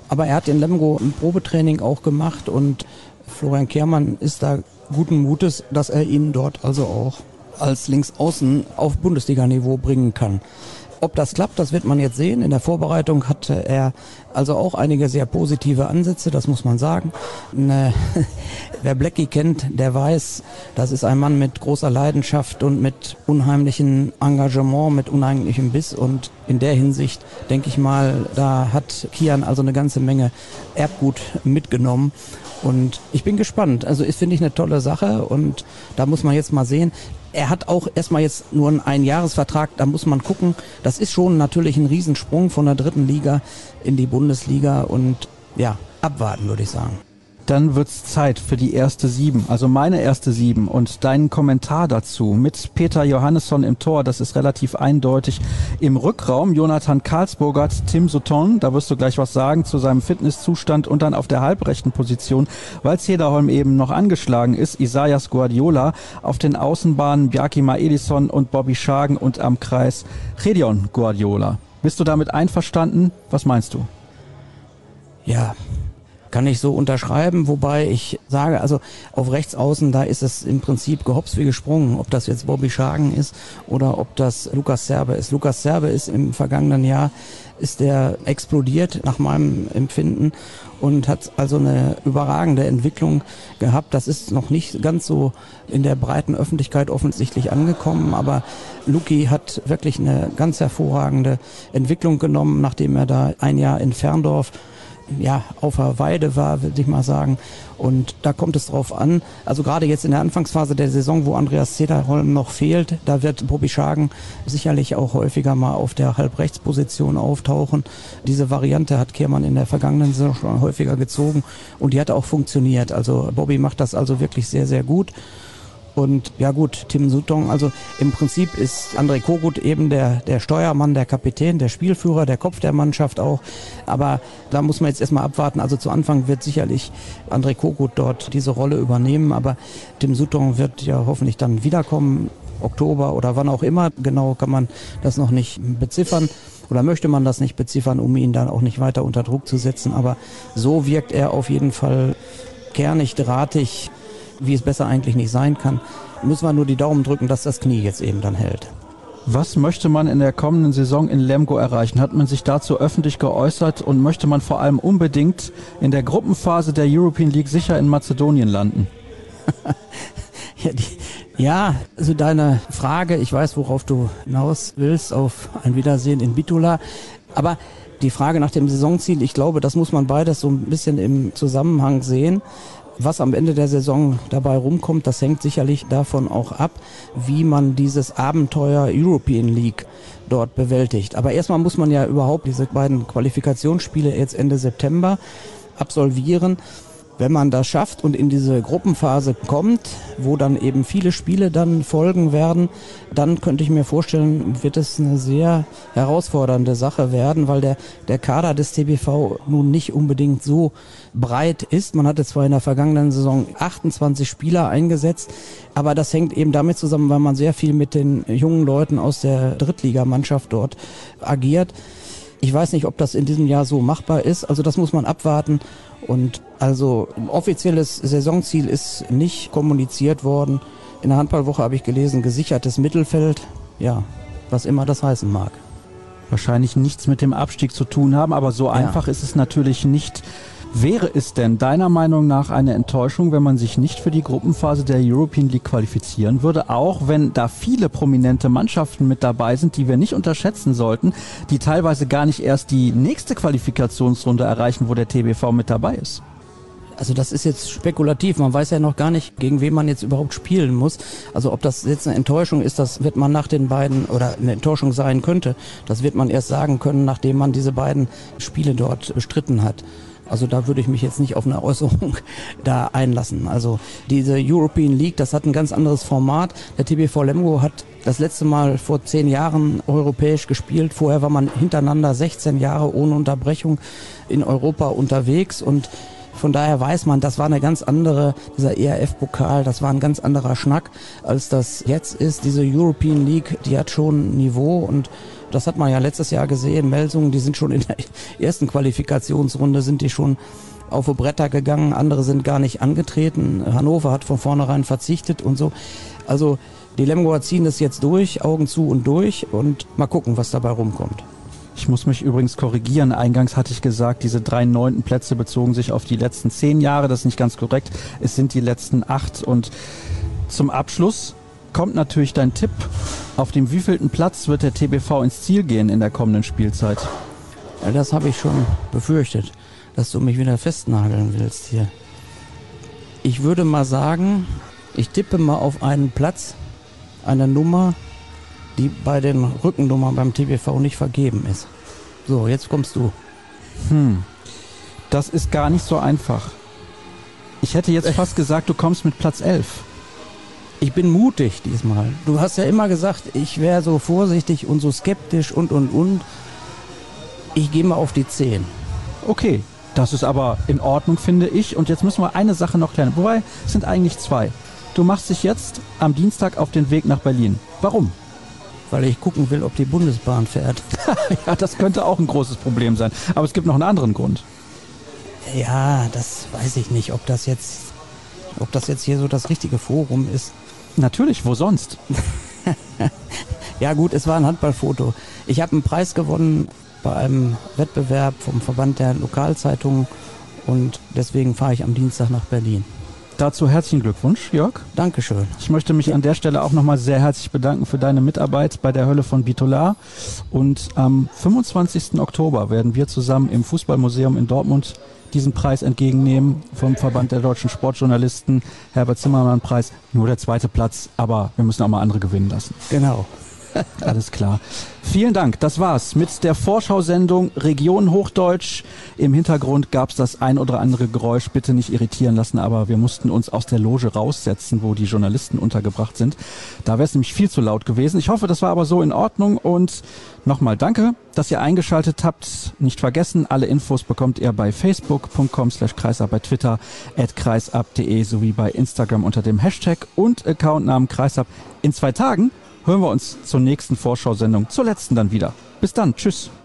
Aber er hat in Lemgo ein Probetraining auch gemacht und Florian Kehrmann ist da guten Mutes, dass er ihn dort also auch als Linksaußen auf Bundesliga-Niveau bringen kann. Ob das klappt, das wird man jetzt sehen. In der Vorbereitung hatte er also auch einige sehr positive Ansätze, das muss man sagen. Ne, wer Blackie kennt, der weiß, das ist ein Mann mit großer Leidenschaft und mit unheimlichem Engagement, mit unheimlichem Biss. Und in der Hinsicht, denke ich mal, da hat Kian also eine ganze Menge Erbgut mitgenommen. Und ich bin gespannt. Also ist, finde ich, eine tolle Sache und da muss man jetzt mal sehen. Er hat auch erstmal jetzt nur einen Einjahresvertrag, da muss man gucken. Das ist schon natürlich ein Riesensprung von der dritten Liga in die Bundesliga und ja, abwarten, würde ich sagen. Dann wird's Zeit für die erste Sieben, also meine erste Sieben und deinen Kommentar dazu mit Peter Johannesson im Tor, das ist relativ eindeutig. Im Rückraum Jonathan Karlsburgert, Tim Sutton, da wirst du gleich was sagen zu seinem Fitnesszustand und dann auf der halbrechten Position, weil Cederholm eben noch angeschlagen ist, Isaias Guardiola, auf den Außenbahnen Bjarki Maedisson und Bobby Schagen und am Kreis Gedeon Guardiola. Bist du damit einverstanden? Was meinst du? Ja, kann ich so unterschreiben, wobei ich sage, also auf Rechtsaußen, da ist es im Prinzip gehopst wie gesprungen, ob das jetzt Bobby Schagen ist oder ob das Lukas Serbe ist. Lukas Serbe ist im vergangenen Jahr, ist der explodiert nach meinem Empfinden und hat also eine überragende Entwicklung gehabt. Das ist noch nicht ganz so in der breiten Öffentlichkeit offensichtlich angekommen, aber Luki hat wirklich eine ganz hervorragende Entwicklung genommen, nachdem er da ein Jahr in Ferndorf ja, auf der Weide war, würde ich mal sagen. Und da kommt es drauf an. Also gerade jetzt in der Anfangsphase der Saison, wo Andreas Cederholm noch fehlt, da wird Bobby Schagen sicherlich auch häufiger mal auf der Halbrechtsposition auftauchen. Diese Variante hat Kehrmann in der vergangenen Saison schon häufiger gezogen und die hat auch funktioniert. Also Bobby macht das also wirklich sehr, sehr gut. Und ja gut, Tim Sutton, also im Prinzip ist André Kogut eben der, der Steuermann, der Kapitän, der Spielführer, der Kopf der Mannschaft auch. Aber da muss man jetzt erstmal abwarten. Also zu Anfang wird sicherlich André Kogut dort diese Rolle übernehmen. Aber Tim Sutton wird ja hoffentlich dann wiederkommen, Oktober oder wann auch immer. Genau kann man das noch nicht beziffern. Oder möchte man das nicht beziffern, um ihn dann auch nicht weiter unter Druck zu setzen. Aber so wirkt er auf jeden Fall kernig, drahtig, wie es besser eigentlich nicht sein kann. Müssen wir nur die Daumen drücken, dass das Knie jetzt eben dann hält. Was möchte man in der kommenden Saison in Lemgo erreichen? Hat man sich dazu öffentlich geäußert und möchte man vor allem unbedingt in der Gruppenphase der European League sicher in Mazedonien landen? ja, die, ja, also deine Frage, ich weiß, worauf du hinaus willst, auf ein Wiedersehen in Bitola, aber die Frage nach dem Saisonziel, ich glaube, das muss man beides so ein bisschen im Zusammenhang sehen. Was am Ende der Saison dabei rumkommt, das hängt sicherlich davon auch ab, wie man dieses Abenteuer European League dort bewältigt. Aber erstmal muss man ja überhaupt diese beiden Qualifikationsspiele jetzt Ende September absolvieren. Wenn man das schafft und in diese Gruppenphase kommt, wo dann eben viele Spiele dann folgen werden, dann könnte ich mir vorstellen, wird es eine sehr herausfordernde Sache werden, weil der, der Kader des T B V nun nicht unbedingt so breit ist. Man hatte zwar in der vergangenen Saison achtundzwanzig Spieler eingesetzt, aber das hängt eben damit zusammen, weil man sehr viel mit den jungen Leuten aus der Drittligamannschaft dort agiert. Ich weiß nicht, ob das in diesem Jahr so machbar ist, also das muss man abwarten. Und also ein offizielles Saisonziel ist nicht kommuniziert worden. In der Handballwoche habe ich gelesen, gesichertes Mittelfeld, ja, was immer das heißen mag. Wahrscheinlich nichts mit dem Abstieg zu tun haben, aber so ja. Einfach ist es natürlich nicht. Wäre es denn deiner Meinung nach eine Enttäuschung, wenn man sich nicht für die Gruppenphase der European League qualifizieren würde, auch wenn da viele prominente Mannschaften mit dabei sind, die wir nicht unterschätzen sollten, die teilweise gar nicht erst die nächste Qualifikationsrunde erreichen, wo der T B V mit dabei ist? Also das ist jetzt spekulativ, man weiß ja noch gar nicht, gegen wen man jetzt überhaupt spielen muss. Also ob das jetzt eine Enttäuschung ist, das wird man nach den beiden, oder eine Enttäuschung sein könnte, das wird man erst sagen können, nachdem man diese beiden Spiele dort bestritten hat. Also da würde ich mich jetzt nicht auf eine Äußerung da einlassen. Also diese European League, das hat ein ganz anderes Format. Der T B V Lemgo hat das letzte Mal vor zehn Jahren europäisch gespielt. Vorher war man hintereinander sechzehn Jahre ohne Unterbrechung in Europa unterwegs und Von daher weiß man, das war eine ganz andere, dieser E R F-Pokal, das war ein ganz anderer Schnack, als das jetzt ist. Diese European League, die hat schon ein Niveau und das hat man ja letztes Jahr gesehen. Melsungen, die sind schon in der ersten Qualifikationsrunde, sind die schon auf die Bretter gegangen, andere sind gar nicht angetreten. Hannover hat von vornherein verzichtet und so. Also die Lemgoer ziehen das jetzt durch, Augen zu und durch und mal gucken, was dabei rumkommt. Ich muss mich übrigens korrigieren. Eingangs hatte ich gesagt, diese drei neunten Plätze bezogen sich auf die letzten zehn Jahre. Das ist nicht ganz korrekt. Es sind die letzten acht. Und zum Abschluss kommt natürlich dein Tipp. Auf dem wievielten Platz wird der T B V ins Ziel gehen in der kommenden Spielzeit? Ja, das habe ich schon befürchtet, dass du mich wieder festnageln willst hier. Ich würde mal sagen, ich tippe mal auf einen Platz, eine Nummer, die bei den Rückennummern beim T B V nicht vergeben ist. So, jetzt kommst du. Hm, das ist gar nicht so einfach. Ich hätte jetzt fast gesagt, du kommst mit Platz elf. Ich bin mutig diesmal. Du hast ja immer gesagt, ich wäre so vorsichtig und so skeptisch und, und, und. Ich gehe mal auf die zehn. Okay, das ist aber in Ordnung, finde ich. Und jetzt müssen wir eine Sache noch klären. Wobei, es sind eigentlich zwei. Du machst dich jetzt am Dienstag auf den Weg nach Berlin. Warum? Weil ich gucken will, ob die Bundesbahn fährt. Ja, das könnte auch ein großes Problem sein. Aber es gibt noch einen anderen Grund. Ja, das weiß ich nicht, ob das jetzt, ob das jetzt hier so das richtige Forum ist. Natürlich, wo sonst? Ja gut, es war ein Handballfoto. Ich habe einen Preis gewonnen bei einem Wettbewerb vom Verband der Lokalzeitungen und deswegen fahre ich am Dienstag nach Berlin. Dazu herzlichen Glückwunsch, Jörg. Dankeschön. Ich möchte mich an der Stelle auch nochmal sehr herzlich bedanken für deine Mitarbeit bei der Hölle von Bitolar. Und am fünfundzwanzigsten Oktober werden wir zusammen im Fußballmuseum in Dortmund diesen Preis entgegennehmen vom Verband der deutschen Sportjournalisten, Herbert Zimmermann Preis. Nur der zweite Platz, aber wir müssen auch mal andere gewinnen lassen. Genau. Alles klar. Vielen Dank. Das war's mit der Vorschau-Sendung Region Hochdeutsch. Im Hintergrund gab's das ein oder andere Geräusch. Bitte nicht irritieren lassen, aber wir mussten uns aus der Loge raussetzen, wo die Journalisten untergebracht sind. Da wäre es nämlich viel zu laut gewesen. Ich hoffe, das war aber so in Ordnung. Und nochmal danke, dass ihr eingeschaltet habt. Nicht vergessen, alle Infos bekommt ihr bei facebook punkt com slash kreisab, bei Twitter at kreisab punkt de sowie bei Instagram unter dem Hashtag und Accountnamen kreisab. In zwei Tagen hören wir uns zur nächsten Vorschau-Sendung, zur letzten dann wieder. Bis dann, tschüss.